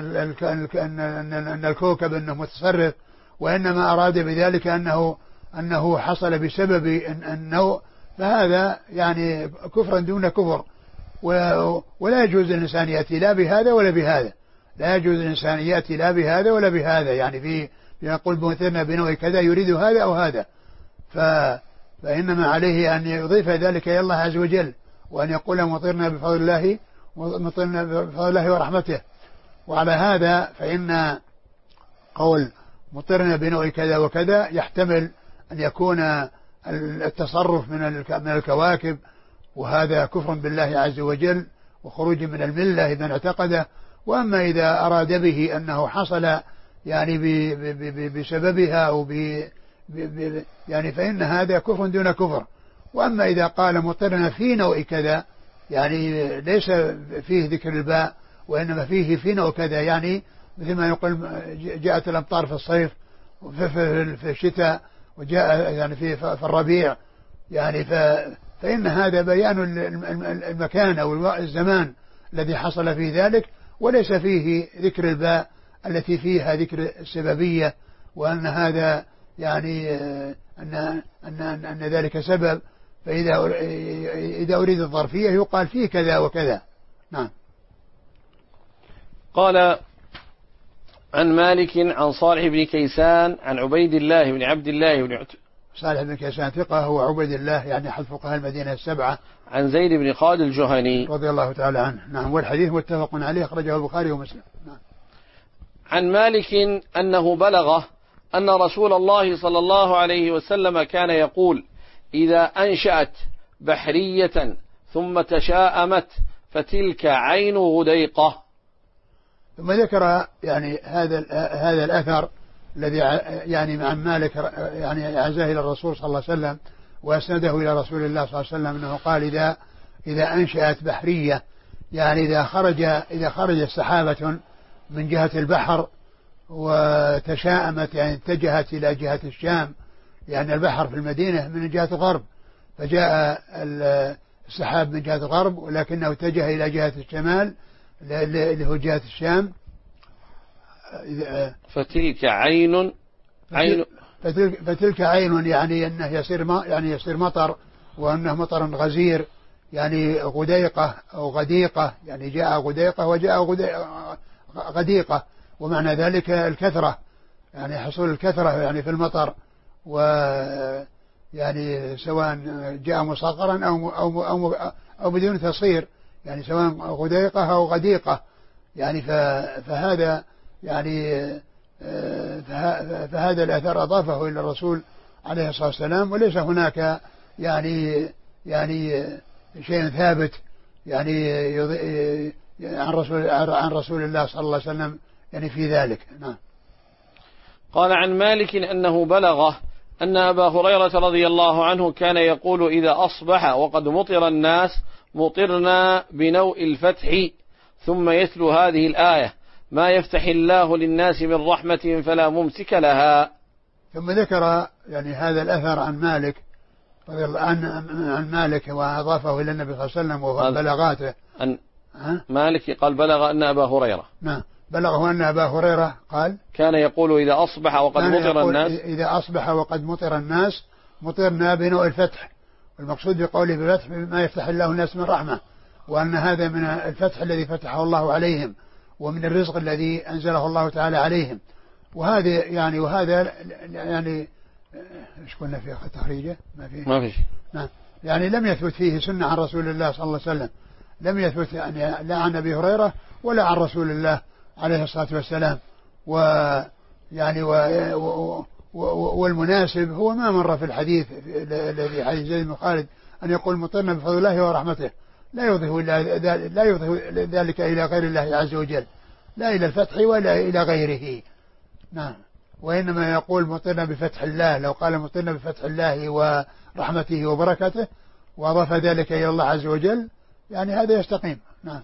أن الكوكب أنه متصرف، وإنما أراد بذلك أنه حصل بسبب النوع، فهذا يعني كفر دون كفر. ولا يجوز الإنسان يأتي لا بهذا ولا بهذا، لا يجوز الإنسان يأتي لا بهذا ولا بهذا، يعني يقول مطرنا بنوع كذا يريد هذا أو هذا، فإنما عليه أن يضيف ذلك إلى الله عز وجل، وأن يقول مطرنا بفضل الله ورحمته. وعلى هذا فإن قول مطرنا بنوع كذا وكذا يحتمل أن يكون التصرف من الكواكب، وهذا كفر بالله عز وجل وخروج من الملة إذا اعتقده. وأما إذا أراد به أنه حصل يعني بسببها أو يعني فإن هذا كفر دون كفر. وأما إذا قال مطرنا في نوع كذا، يعني ليس فيه ذكر الباء وإنما فيه في نوع كذا، يعني مثل ما يقول جاءت الأمطار في الصيف في الشتاء، وجاء يعني في الربيع، يعني فإن هذا بيان المكان أو الزمان الذي حصل في ذلك، وليس فيه ذكر الباء التي فيها ذكر السببية، وأن هذا يعني أن ذلك سبب. فإذا أريد الظرفية يقال فيه كذا وكذا. نعم. قال: عن مالك عن صالح بن كيسان عن عبيد الله بن عبد الله بن صالح بن كيسان ثقة، هو عبيد الله يعني أحد فقهاء المدينة السبعة، عن زيد بن خالد الجهني رضي الله تعالى عنه. نعم. والحديث متفق عليه، أخرجه البخاري ومسلم. نعم. عن مالك أنه بلغه أن رسول الله صلى الله عليه وسلم كان يقول: إذا أنشأت بحرية ثم تشاءمت فتلك عين غديقة. ثم ذكر يعني هذا الأثر الذي يعني عن مالك يعني عزاه إلى الرسول صلى الله عليه وسلم وأسنده إلى رسول الله صلى الله عليه وسلم، أنه قال: إذا أنشأت بحرية، يعني إذا خرجت سحابة من جهة البحر وتشاءمت، يعني اتجهت إلى جهة الشام، يعني البحر في المدينة من جهة الغرب، فجاء السحاب من جهة الغرب ولكنه اتجه إلى جهة الشمال اللي هو جهة الشام. فتلك عين فتلك عين، يعني أنه يصير مطر، وأنه مطر غزير، يعني غديقة أو غديقة، يعني جاء غديقة وجاء غديقة، ومعنى ذلك الكثرة، يعني حصول الكثرة يعني في المطر. يعني سواء جاء مصغرا أو بدون تصغير، يعني سواء غديقة أو غديقة، يعني فهذا يعني فهذا الأثر أضافه إلى الرسول عليه الصلاة والسلام، وليس هناك يعني شيء ثابت يعني عن رسول الله صلى الله عليه وسلم يعني في ذلك. نعم. قال عن مالك أنه بلغه أن أبا هريرة رضي الله عنه كان يقول إذا أصبح وقد مطر الناس مطرنا بنوء الفتح، ثم يتلو هذه الآية ما يفتح الله للناس من رحمة فلا ممسك لها. ثم ذكر يعني هذا الأثر عن مالك رضي الله عن مالك وأضافه إلى النبي صلى الله عليه وسلم وهو بلغاته. مالك قال بلغ أن أبا هريرة، نعم، بلغه أن أبا هريرة قال كان يقول إذا أصبح وقد مطر الناس، إذا أصبح وقد مطر الناس مطرنا بنوء الفتح، والمقصود بقوله بالفتح ما يفتح الله الناس من رحمة، وأن هذا من الفتح الذي فتحه الله عليهم ومن الرزق الذي أنزله الله تعالى عليهم. وهذا يعني ايش قلنا في تخريجه؟ ما في. نعم، يعني لم يثبت فيه سنة عن رسول الله صلى الله عليه وسلم، لم يثبت يعني لا عن أبي هريرة ولا عن رسول الله عليه الصلاة والسلام. ويعني والمناسب هو ما مر في الحديث الذي حديث زيد بن خالد أن يقول مطرنا بفضل الله ورحمته، لا يضيف ذلك إلى غير الله عز وجل، لا إلى الفتح ولا إلى غيره. نعم، وإنما يقول مطرنا بفتح الله، لو قال مطرنا بفتح الله ورحمته وبركته وأضاف ذلك إلى الله عز وجل يعني هذا يستقيم. نعم.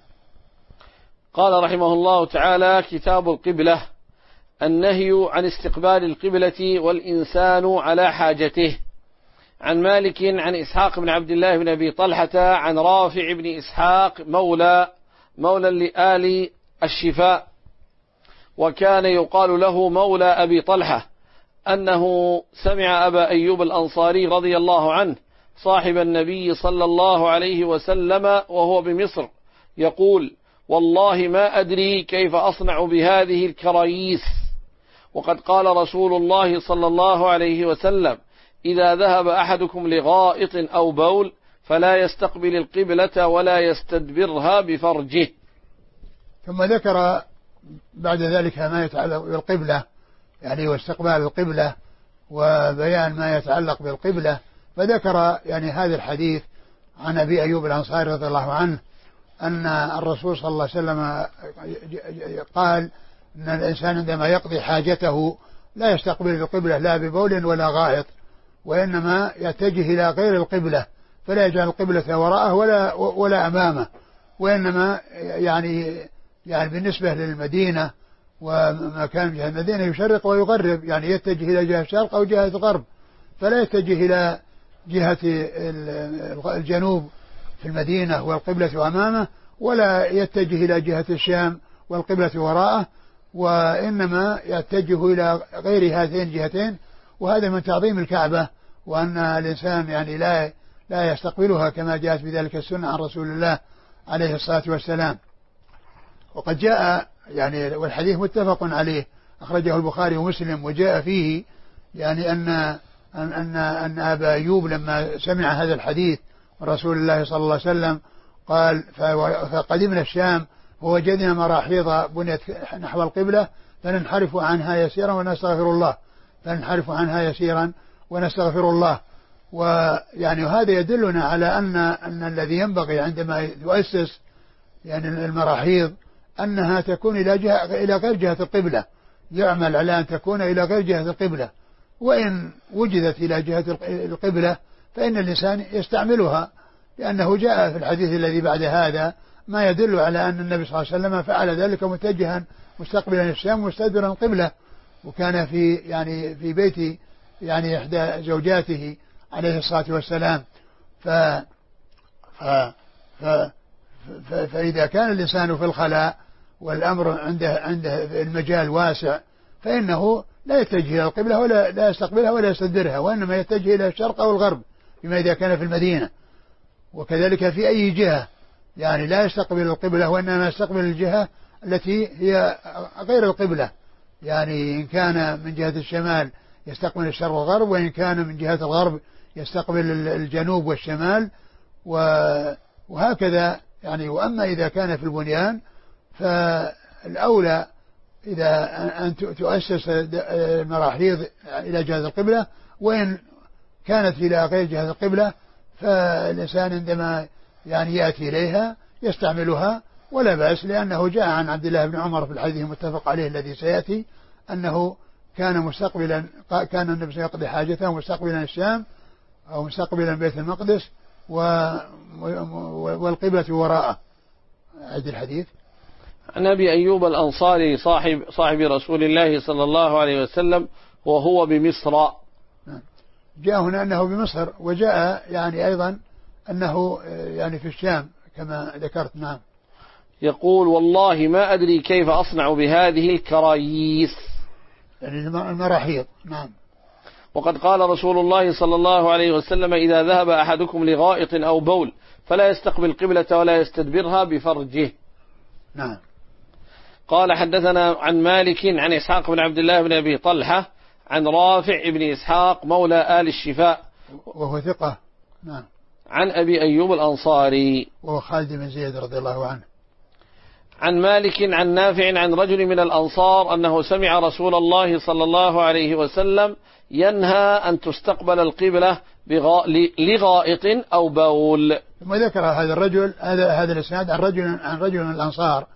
قال رحمه الله تعالى: كتاب القبلة، النهي عن استقبال القبلة والإنسان على حاجته. عن مالك عن إسحاق بن عبد الله بن أبي طلحة عن رافع بن إسحاق مولى لآل الشفاء، وكان يقال له مولى أبي طلحة، أنه سمع أبا أيوب الأنصاري رضي الله عنه صاحب النبي صلى الله عليه وسلم وهو بمصر يقول: والله ما أدري كيف أصنع بهذه الكراييس، وقد قال رسول الله صلى الله عليه وسلم: إذا ذهب أحدكم لغائط أو بول فلا يستقبل القبلة ولا يستدبرها بفرجه. ثم ذكر بعد ذلك ما يتعلق بالقبلة يعني واستقبال القبلة وبيان ما يتعلق بالقبلة، فذكر يعني هذا الحديث عن أبي أيوب الأنصاري رضي الله عنه أن الرسول صلى الله عليه وسلم قال أن الإنسان عندما يقضي حاجته لا يستقبل القبلة لا ببول ولا غائط، وإنما يتجه إلى غير القبلة، فلا يجعل القبلة وراءه ولا أمامه، وإنما يعني بالنسبة للمدينة ومكان جهة المدينة يشرق ويغرب، يعني يتجه إلى جهة الشرق أو جهة الغرب، فلا يتجه إلى جهة الجنوب في المدينة والقبلة أمامه، ولا يتجه إلى جهة الشام والقبلة وراءه، وإنما يتجه إلى غير هاتين الجهتين. وهذا من تعظيم الكعبة، وأن الإنسان يعني لا يستقبلها كما جاءت بذلك السنة عن رسول الله عليه الصلاة والسلام. وقد جاء يعني والحديث متفق عليه أخرجه البخاري ومسلم، وجاء فيه يعني أن أبا أيوب لما سمع هذا الحديث من رسول الله صلى الله عليه وسلم قال: فقدمنا الشام ووجدنا مراحيض بنيت نحو القبلة فننحرف عنها يسيرا ونستغفر الله. ويعني هذا يدلنا على أن الذي ينبغي عندما يؤسس يعني المراحيض أنها تكون إلى غير جهة القبلة، يعمل على أن تكون إلى غير جهة القبلة، وإن وجدت إلى جهة القبلة فإن الإنسان يستعملها، لأنه جاء في الحديث الذي بعد هذا ما يدل على أن النبي صلى الله عليه وسلم فعل ذلك متجها مستقبلا الشام مستدبرا القبلة، وكان في بيت يعني إحدى زوجاته عليه الصلاة والسلام. فإذا كان الإنسان في الخلاء والأمر عنده المجال واسع فإنه لا يتجه إلى القبلة ولا يستقبلها ولا يستدبرها، وإنما يتجه إلى الشرق أو الغرب بما إذا كان في المدينة. وكذلك في أي جهة يعني لا يستقبل القبلة، وإنما يستقبل الجهة التي هي غير القبلة، يعني إن كان من جهة الشمال يستقبل الشرق والغرب، وإن كان من جهة الغرب يستقبل الجنوب والشمال وهكذا يعني. وأما إذا كان في البنيان فالأولى إذا أن تؤسس المراحيض إلى جهة القبلة، وإن كانت إلى غير جهة القبلة فالإنسان عندما يعني يأتي إليها يستعملها ولا بأس، لأنه جاء عن عبد الله بن عمر في الحديث المتفق عليه الذي سيأتي أنه كان مستقبلا، كان النبي يقضي حاجته مستقبلا الشام أو مستقبلا بيت المقدس والقبلة وراءه. عد الحديث. عن أبي أيوب الأنصاري صاحب رسول الله صلى الله عليه وسلم وهو بمصر. جاء هنا أنه بمصر، وجاء يعني أيضا أنه يعني في الشام كما ذكرت. نعم. يقول: والله ما أدري كيف أصنع بهذه الكراييس، يعني المراحيض. نعم. وقد قال رسول الله صلى الله عليه وسلم: إذا ذهب أحدكم لغائط أو بول فلا يستقبل قبلة ولا يستدبرها بفرجه. نعم. قال: حدثنا عن مالك عن إسحاق بن عبد الله بن أبي طلحة عن رافع بن إسحاق مولى آل الشفاء وهو ثقة. نعم. عن أبي أيوب الأنصاري وهو خالد بن زيد رضي الله عنه. عن مالك عن نافع عن رجل من الأنصار أنه سمع رسول الله صلى الله عليه وسلم ينهى أن تستقبل القبلة لغائط أو بول. ثم ذكر هذا الرجل هذا الإسناد عن رجل من الأنصار،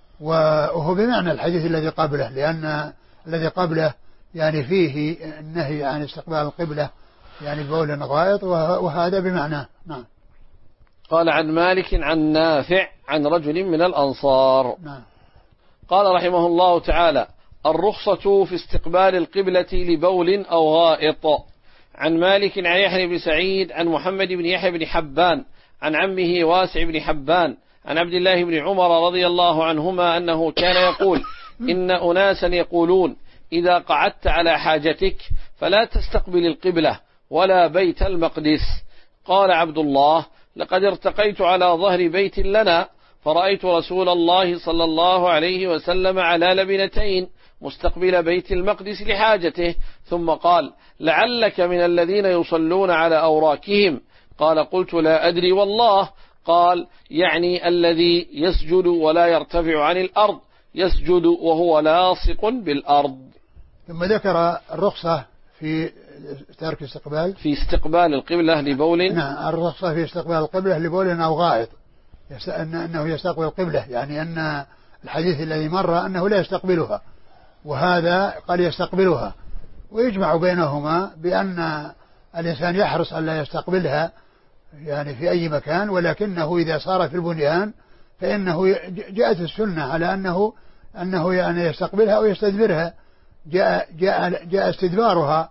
وهو بمعنى الحديث الذي قبله، لأن الذي قبله يعني فيه النهي عن استقبال القبلة يعني بول غائط، وهذا بمعناه. نعم. قال: عن مالك عن نافع عن رجل من الأنصار. نعم. قال رحمه الله تعالى: الرخصة في استقبال القبلة لبول أو غائط. عن مالك عن يحيى بن سعيد عن محمد بن يحيى بن حبان عن عمه واسع بن حبان عن عبد الله بن عمر رضي الله عنهما أنه كان يقول: إن أناسا يقولون إذا قعدت على حاجتك فلا تستقبل القبلة ولا بيت المقدس. قال عبد الله: لقد ارتقيت على ظهر بيت لنا فرأيت رسول الله صلى الله عليه وسلم على لبنتين مستقبل بيت المقدس لحاجته، ثم قال: لعلك من الذين يصلون على أوراكهم. قال: قلت: لا أدري والله. قال: يعني الذي يسجد ولا يرتفع عن الأرض، يسجد وهو لاصق بالأرض. ثم ذكر الرخصة في ترك في استقبال القبلة لبول. نعم. الرخصة في استقبال القبلة لبول أو غائط، أنه يستقبل القبلة، يعني أن الحديث الذي مر أنه لا يستقبلها، وهذا قال يستقبلها، ويجمع بينهما بأن الإنسان يحرص أن لا يستقبلها يعني في أي مكان، ولكنه إذا صار في البنيان فإنه جاءت السنة على أنه يعني يستقبلها أو يستدبرها. جاء استدبارها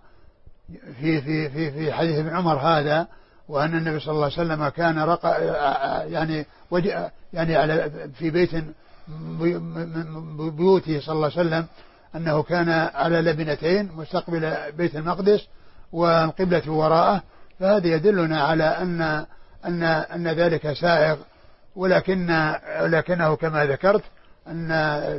في حديث ابن عمر هذا، وأن النبي صلى الله عليه وسلم كان يعني على في بيت بيوته صلى الله عليه وسلم أنه كان على لبنتين مستقبل بيت المقدس والقبلة وراءه، فهذا يدلنا على أن ذلك سائغ، ولكنه كما ذكرت أن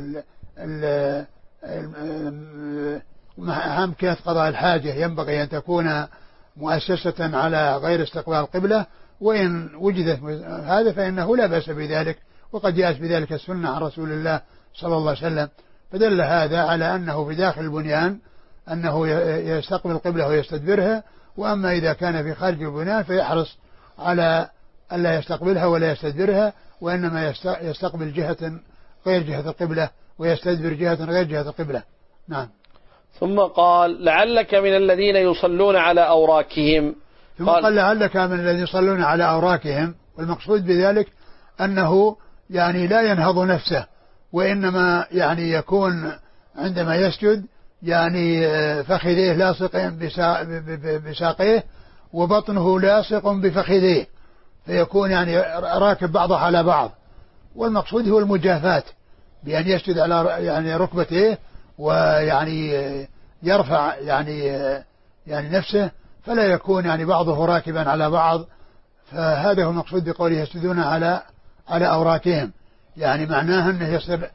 أمكنة قضاء الحاجة ينبغي أن تكون مؤسسة على غير استقبال القبلة، وإن وجدت هذا فإنه لا بأس بذلك، وقد جاءت بذلك السنة عن رسول الله صلى الله عليه وسلم. فدل هذا على أنه في داخل البنيان أنه يستقبل القبلة ويستدبرها، وأما إذا كان في خارج البنيان فيحرص على ألا يستقبلها ولا يستدبرها، وإنما يستقبل جهة غير جهة القبلة ويستدبر جهة غير جهة القبلة. نعم. ثم قال: لعلك من الذين يصلون على أوراكهم. ثم قال: لعلك من الذين يصلون على أوراكهم، والمقصود بذلك أنه يعني لا ينهض نفسه، وإنما يعني يكون عندما يسجد يعني فخذيه لاصق بساقيه وبطنه لاصق بفخذيه، فيكون يعني راكب بعضه على بعض. والمقصود هو المجافاة، بأن يسجد على يعني ركبتيه ويعني يرفع يعني نفسه، فلا يكون يعني بعضه راكبا على بعض. فهذا هو المقصود بقوله يسجدون على أوراكهم، يعني معناه أنه يصير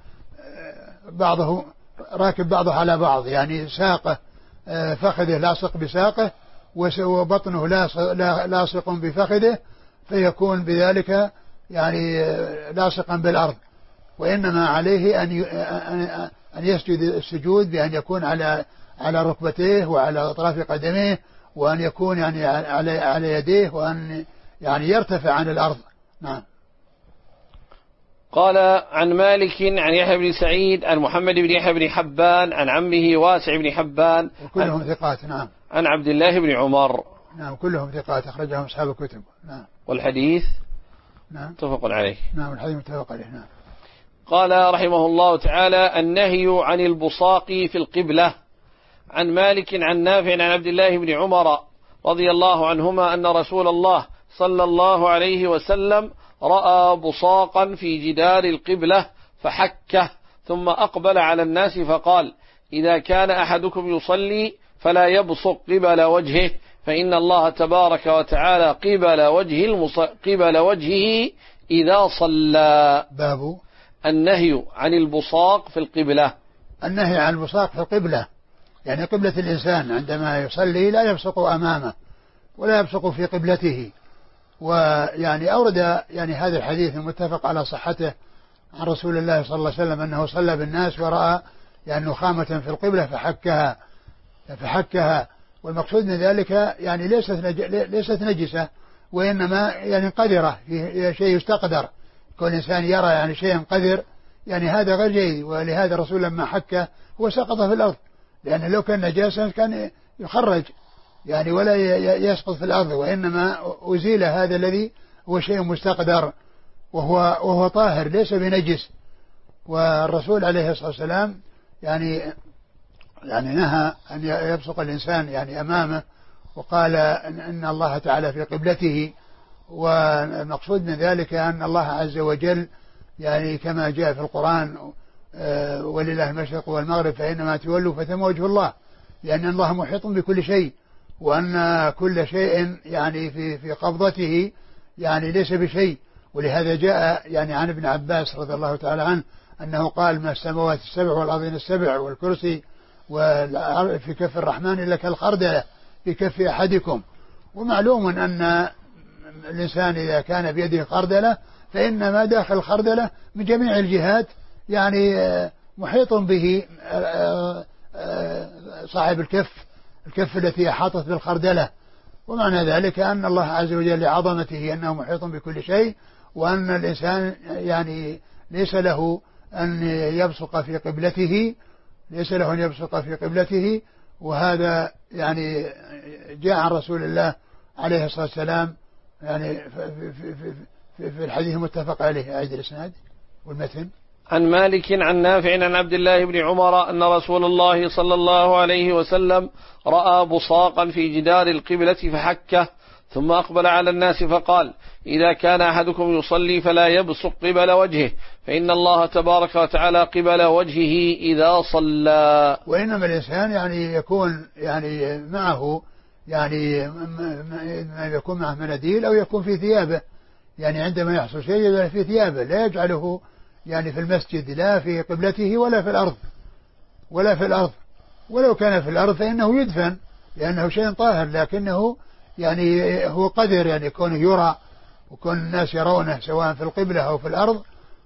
بعضه راكب بعضه على بعض، يعني ساقه فخذه لاصق بساقه وبطنه لاصق بفخذه فيكون بذلك يعني لاصقا بالأرض، وإنما عليه أن يسجد السجود بأن يكون على ركبتيه وعلى أطراف قدميه، وأن يكون يعني على يديه، وأن يعني يرتفع عن الأرض. نعم. قال عن مالك عن يحيى بن سعيد عن محمد بن يحيى بن حبان عن عمه واسع بن حبان وكلهم ثقات. نعم. عن عبد الله بن عمر. نعم كلهم ثقات أخرجهم أصحاب الكتب. نعم. والحديث نعم متفق عليه. نعم الحديث متفق عليه. نعم. قال رحمه الله تعالى: النهي عن البصاق في القبلة. عن مالك عن نافع عن عبد الله بن عمر رضي الله عنهما أن رسول الله صلى الله عليه وسلم رأى بصاقا في جدار القبلة فحكه، ثم أقبل على الناس فقال: إذا كان أحدكم يصلي فلا يبصق قبل وجهه، فإن الله تبارك وتعالى قبل وجهه إذا صلى. باب النهي عن البصاق في القبلة. النهي عن البصاق في القبلة، يعني قبلة الإنسان عندما يصلي لا يبصق أمامه ولا يبصق في قبلته. ويعني أورد يعني هذا الحديث المتفق على صحته عن رسول الله صلى الله عليه وسلم أنه صلى بالناس ورأى يعني نخامة في القبلة فحكها، والمقصود من ذلك يعني ليست نجسة، وإنما يعني قذرة، في شيء يستقدر. كل إنسان يرى يعني شيئا قذر يعني هذا غير جيد، ولهذا الرسول لما حكه هو سقط في الأرض، لأنه لو كان نجاسا كان يخرج يعني ولا يسقط في الأرض، وإنما أزيل هذا الذي هو شيء مستقدر وهو طاهر ليس بنجس. والرسول عليه الصلاة والسلام يعني نهى أن يبصق الإنسان يعني أمامه، وقال إن الله تعالى في قبلته. والمقصود من ذلك أن الله عز وجل يعني كما جاء في القرآن: ولله المشرق والمغرب فإنما تولوا فثم وجه الله، لأن الله محيط بكل شيء، وأن كل شيء يعني في قبضته يعني ليس بشيء. ولهذا جاء يعني عن ابن عباس رضي الله تعالى عنه أنه قال: ما السماوات السبع والأرضين السبع والكرسي في كف الرحمن إلا كالخردلة في كف أحدكم. ومعلوم أن الإنسان إذا كان بيده خردلة فإن ما داخل الخردلة من جميع الجهات يعني محيط به صاحب الكف التي أحاطت بالخردلة. ومعنى ذلك أن الله عز وجل لعظمته أنه محيط بكل شيء، وأن الإنسان يعني ليس له أن يبصق في قبلته، وهذا يعني جاء عن رسول الله عليه الصلاة والسلام يعني في الحديث المتفق عليه. أعيد الإسناد والمتن. عن مالك عن نافع عن عبد الله بن عمر أن رسول الله صلى الله عليه وسلم رأى بصاقا في جدار القبلة فحكه، ثم أقبل على الناس فقال: إذا كان أحدكم يصلي فلا يبصق قبل وجهه، فإن الله تبارك وتعالى قبل وجهه إذا صلى. وإنما الإنسان يعني يكون يعني معه يعني ما يكون معه مناديل أو يكون في ثيابه، يعني عندما يحصل شيء يجعل في ثيابه، لا يجعله يعني في المسجد لا في قبلته ولا في الأرض. ولو كان في الأرض فإنه يدفن لأنه شيء طاهر، لكنه يعني هو قدر يعني كونه يرى وكون الناس يرونه سواء في القبلة أو في الأرض.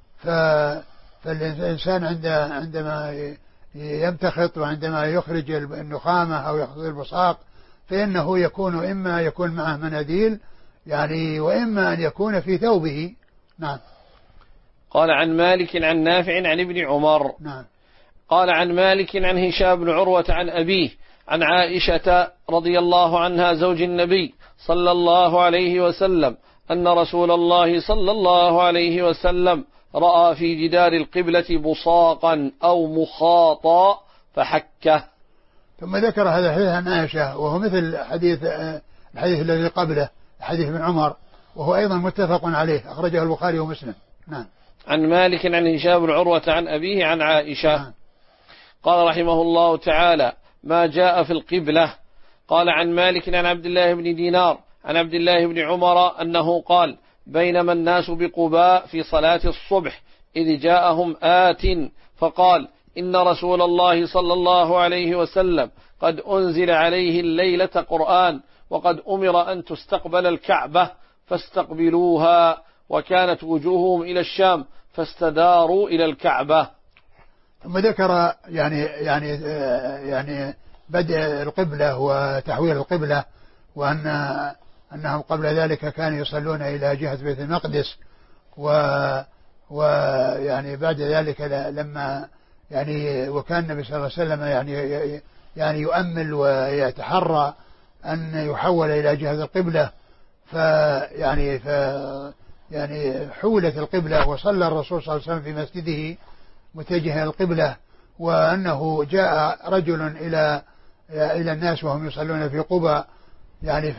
فالإنسان عندما يمتخط وعندما يخرج النخامة أو يخرج البصاق فإنه يكون إما يكون معه مناديل يعني، وإما أن يكون في ثوبه. نعم. قال عن مالك عن نافع عن ابن عمر. نعم. قال عن مالك عن هشام بن عروة عن أبيه عن عائشة رضي الله عنها زوج النبي صلى الله عليه وسلم أن رسول الله صلى الله عليه وسلم رأى في جدار القبلة بصاقا أو مخاطا فحكه. ثم ذكر هذا الحديث عن عائشة، وهو مثل الحديث الذي قبله حديث ابن عمر، وهو أيضا متفق عليه أخرجه البخاري ومسلم. نعم. عن مالك عن هشام بن عروة عن أبيه عن عائشة. قال رحمه الله تعالى: ما جاء في القبلة. قال عن مالك عن عبد الله بن دينار عن عبد الله بن عمر أنه قال: بينما الناس بقباء في صلاة الصبح إذ جاءهم آت فقال: إن رسول الله صلى الله عليه وسلم قد أنزل عليه الليلة قرآن وقد أمر أن تستقبل الكعبة فاستقبلوها، وكانت وجوههم إلى الشام فاستداروا إلى الكعبة. ثم ذكر يعني بدء القبلة وتحويل القبلة، أنهم قبل ذلك كانوا يصلون إلى جهة بيت المقدس، ويعني بعد ذلك لما يعني وكان النبي صلى الله عليه وسلم يعني يؤمل ويتحرى أن يحول إلى جهة القبلة، يعني حولت القبلة، وصلى الرسول صلى الله عليه وسلم في مسجده متجها القبلة، وأنه جاء رجل إلى الناس وهم يصلون في قبى، يعني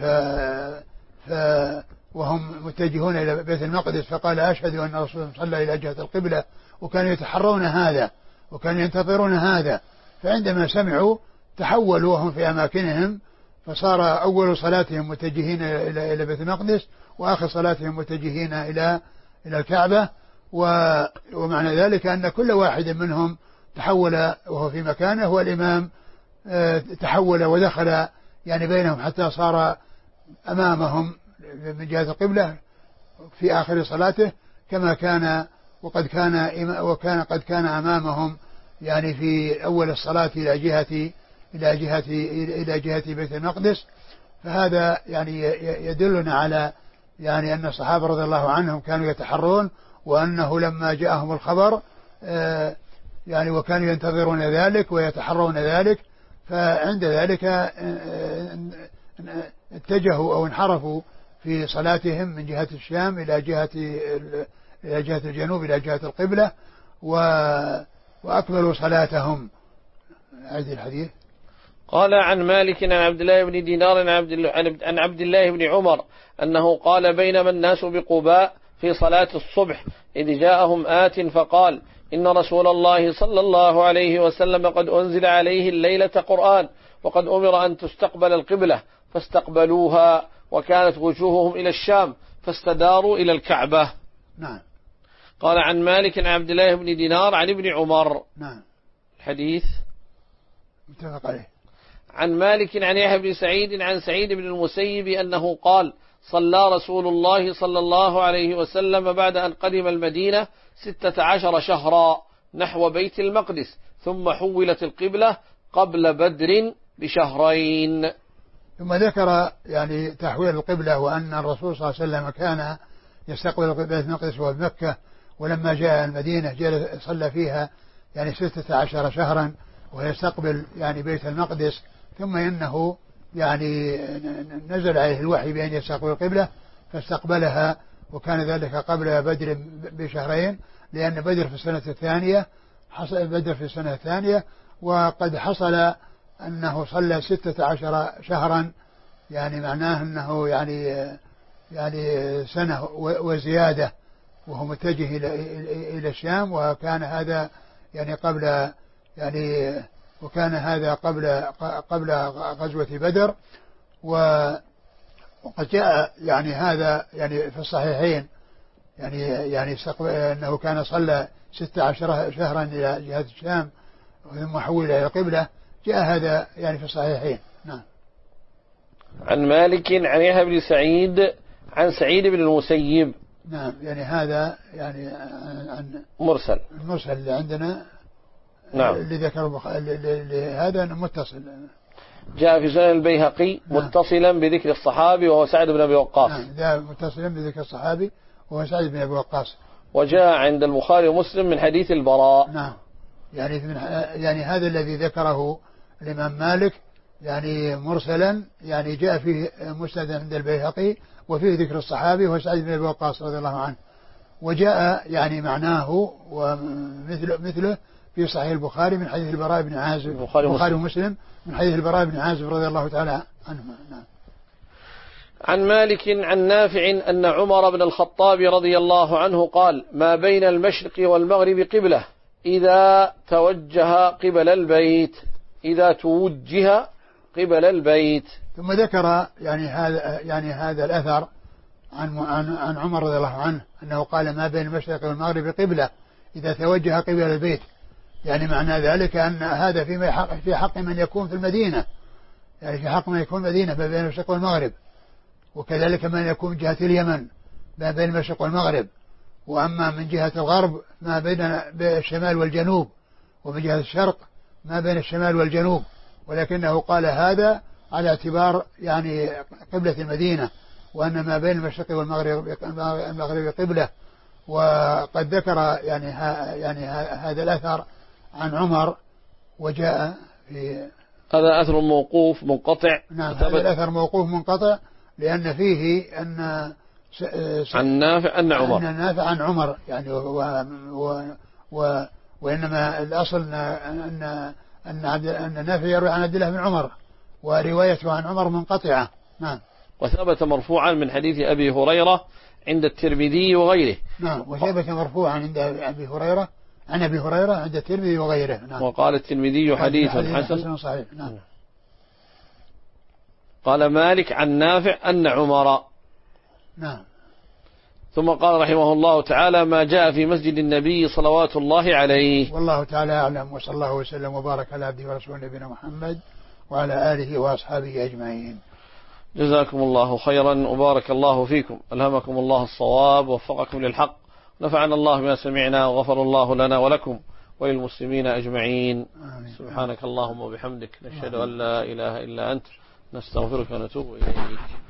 وهم متجهون إلى بيت المقدس، فقال أشهد أن الرسول صلى إلى جهة القبلة، وكانوا يتحرون هذا وكانوا ينتظرون هذا. فعندما سمعوا تحولوا وهم في أماكنهم، فصار أول صلاتهم متجهين إلى بيت المقدس، وآخر صلاتهم متجهين إلى الكعبة. ومعنى ذلك أن كل واحد منهم تحول وهو في مكانه، والإمام تحول ودخل يعني بينهم حتى صار أمامهم من جهة القبلة في آخر صلاته، كما كان قد كان أمامهم يعني في أول الصلاة إلى جهة بيت المقدس. فهذا يعني يدلنا على يعني أن الصحابة رضي الله عنهم كانوا يتحرون، وأنه لما جاءهم الخبر يعني وكانوا ينتظرون ذلك ويتحرون ذلك، فعند ذلك اتجهوا أو انحرفوا في صلاتهم من جهة الشام إلى جهة الجنوب إلى جهة القبلة، وأكملوا صلاتهم. هذه الحديث. قال عن مالك عن عبد الله بن دينار عن عبد الله بن عمر أنه قال بينما الناس بقباء في صلاة الصبح إذ جاءهم آت فقال إن رسول الله صلى الله عليه وسلم قد أنزل عليه الليلة قرآن، وقد أمر أن تستقبل القبلة فاستقبلوها، وكانت وجوههم إلى الشام فاستداروا إلى الكعبة. نعم. قال عن مالك عن عبد الله بن دينار عن ابن عمر. نعم. الحديث متفق عليه. عن مالك عن يحيى بن سعيد عن سعيد بن المسيب أنه قال صلى رسول الله صلى الله عليه وسلم بعد أن قدم المدينة 16 شهرا نحو بيت المقدس، ثم حولت القبلة قبل بدر بشهرين. ثم ذكر يعني تحويل القبلة، وأن الرسول صلى الله عليه وسلم كان يستقبل بيت المقدس وهو بمكة، ولما جاء المدينة صلى فيها يعني 16 شهرا ويستقبل يعني بيت المقدس، ثم إنه يعني نزل عليه الوحي بأن يستقبل القبلة فاستقبلها، وكان ذلك قبل بدر بشهرين، لأن بدر في السنة الثانية، وقد حصل أنه صلى 16 شهرا، يعني معناه أنه يعني سنة وزيادة، وهو متجه إلى الشام، وكان هذا يعني قبل غزوة بدر. وقد جاء يعني هذا يعني في الصحيحين يعني أنه كان صلى 16 شهرا إلى جهة الشام ثم حول إلى القبلة، جاء هذا يعني في الصحيحين. نعم. عن مالك عن يحيى بن سعيد عن سعيد بن المسيب. نعم. يعني هذا يعني عن مرسل المرسل اللي عندنا. نعم. اللي ذكر هذا متصل، جاء في سنن البيهقي متصلا بذكر الصحابي وهو سعد بن أبي وقاص. نعم. جاء متصلا بذكر الصحابي وهو سعد بن أبي وقاص. وجاء عند البخاري ومسلم من حديث البراء. نعم. يعني هذا الذي ذكره الإمام مالك يعني مرسلا، يعني جاء فيه مسند عند البيهقي وفيه ذكر الصحابي وهو سعد بن أبي وقاص رضي الله عنه، وجاء يعني معناه ومثله في صحيح البخاري من حديث البراء بن عازب، البخاري ومسلم من حديث البراء بن عازب رضي الله تعالى عنهما. نعم. عن مالك عن نافع أن عمر بن الخطاب رضي الله عنه قال ما بين المشرق والمغرب قبلة إذا توجه قبل البيت. ثم ذكر يعني هذا الأثر عن عمر رضي الله عنه أنه قال ما بين المشرق والمغرب قبلة إذا توجه قبل البيت، يعني معنى ذلك أن هذا في حق من يكون في المدينة، يعني في حق من يكون مدينة ما بين المشرق والمغرب، وكذلك من يكون من جهة اليمن ما بين المشرق والمغرب، وأما من جهة الغرب ما بين الشمال والجنوب، ومن جهة الشرق ما بين الشمال والجنوب، ولكنه قال هذا على اعتبار يعني قبلة المدينة، وأن ما بين المشرق والمغرب قبلة. وقد ذكر يعني هذا الأثر عن عمر، وجاء في هذا أثر موقوف منقطع. نعم هذا الأثر موقوف منقطع، لأن فيه أن عن نافع أن عمر عن عمر يعني وإنما الأصل أن نافع يروي عن عبد الله بن عمر، وروايته عن عمر منقطعة. نعم. وثبت مرفوعا من حديث أبي هريرة عند الترمذي وغيره. نعم. وثبت مرفوعا عند أبي هريرة عن أبي هريرة عند الترمذي وغيره. نعم. وقال الترمذي حديث حسن صحيح. نعم. قال مالك عن نافع أن عمر. نعم. ثم قال رحمه الله تعالى ما جاء في مسجد النبي صلوات الله عليه. والله تعالى أعلم، وصلى الله وسلم وبارك على عبده ورسوله نبينا محمد وعلى آله وأصحابه أجمعين. جزاكم الله خيرا وبارك الله فيكم، ألهمكم الله الصواب ووفقكم للحق، نفعنا الله بما سمعنا وغفر الله لنا ولكم وللمسلمين أجمعين. آمين. سبحانك اللهم وبحمدك، نشهد أن لا إله إلا أنت، نستغفرك ونتوب إليك.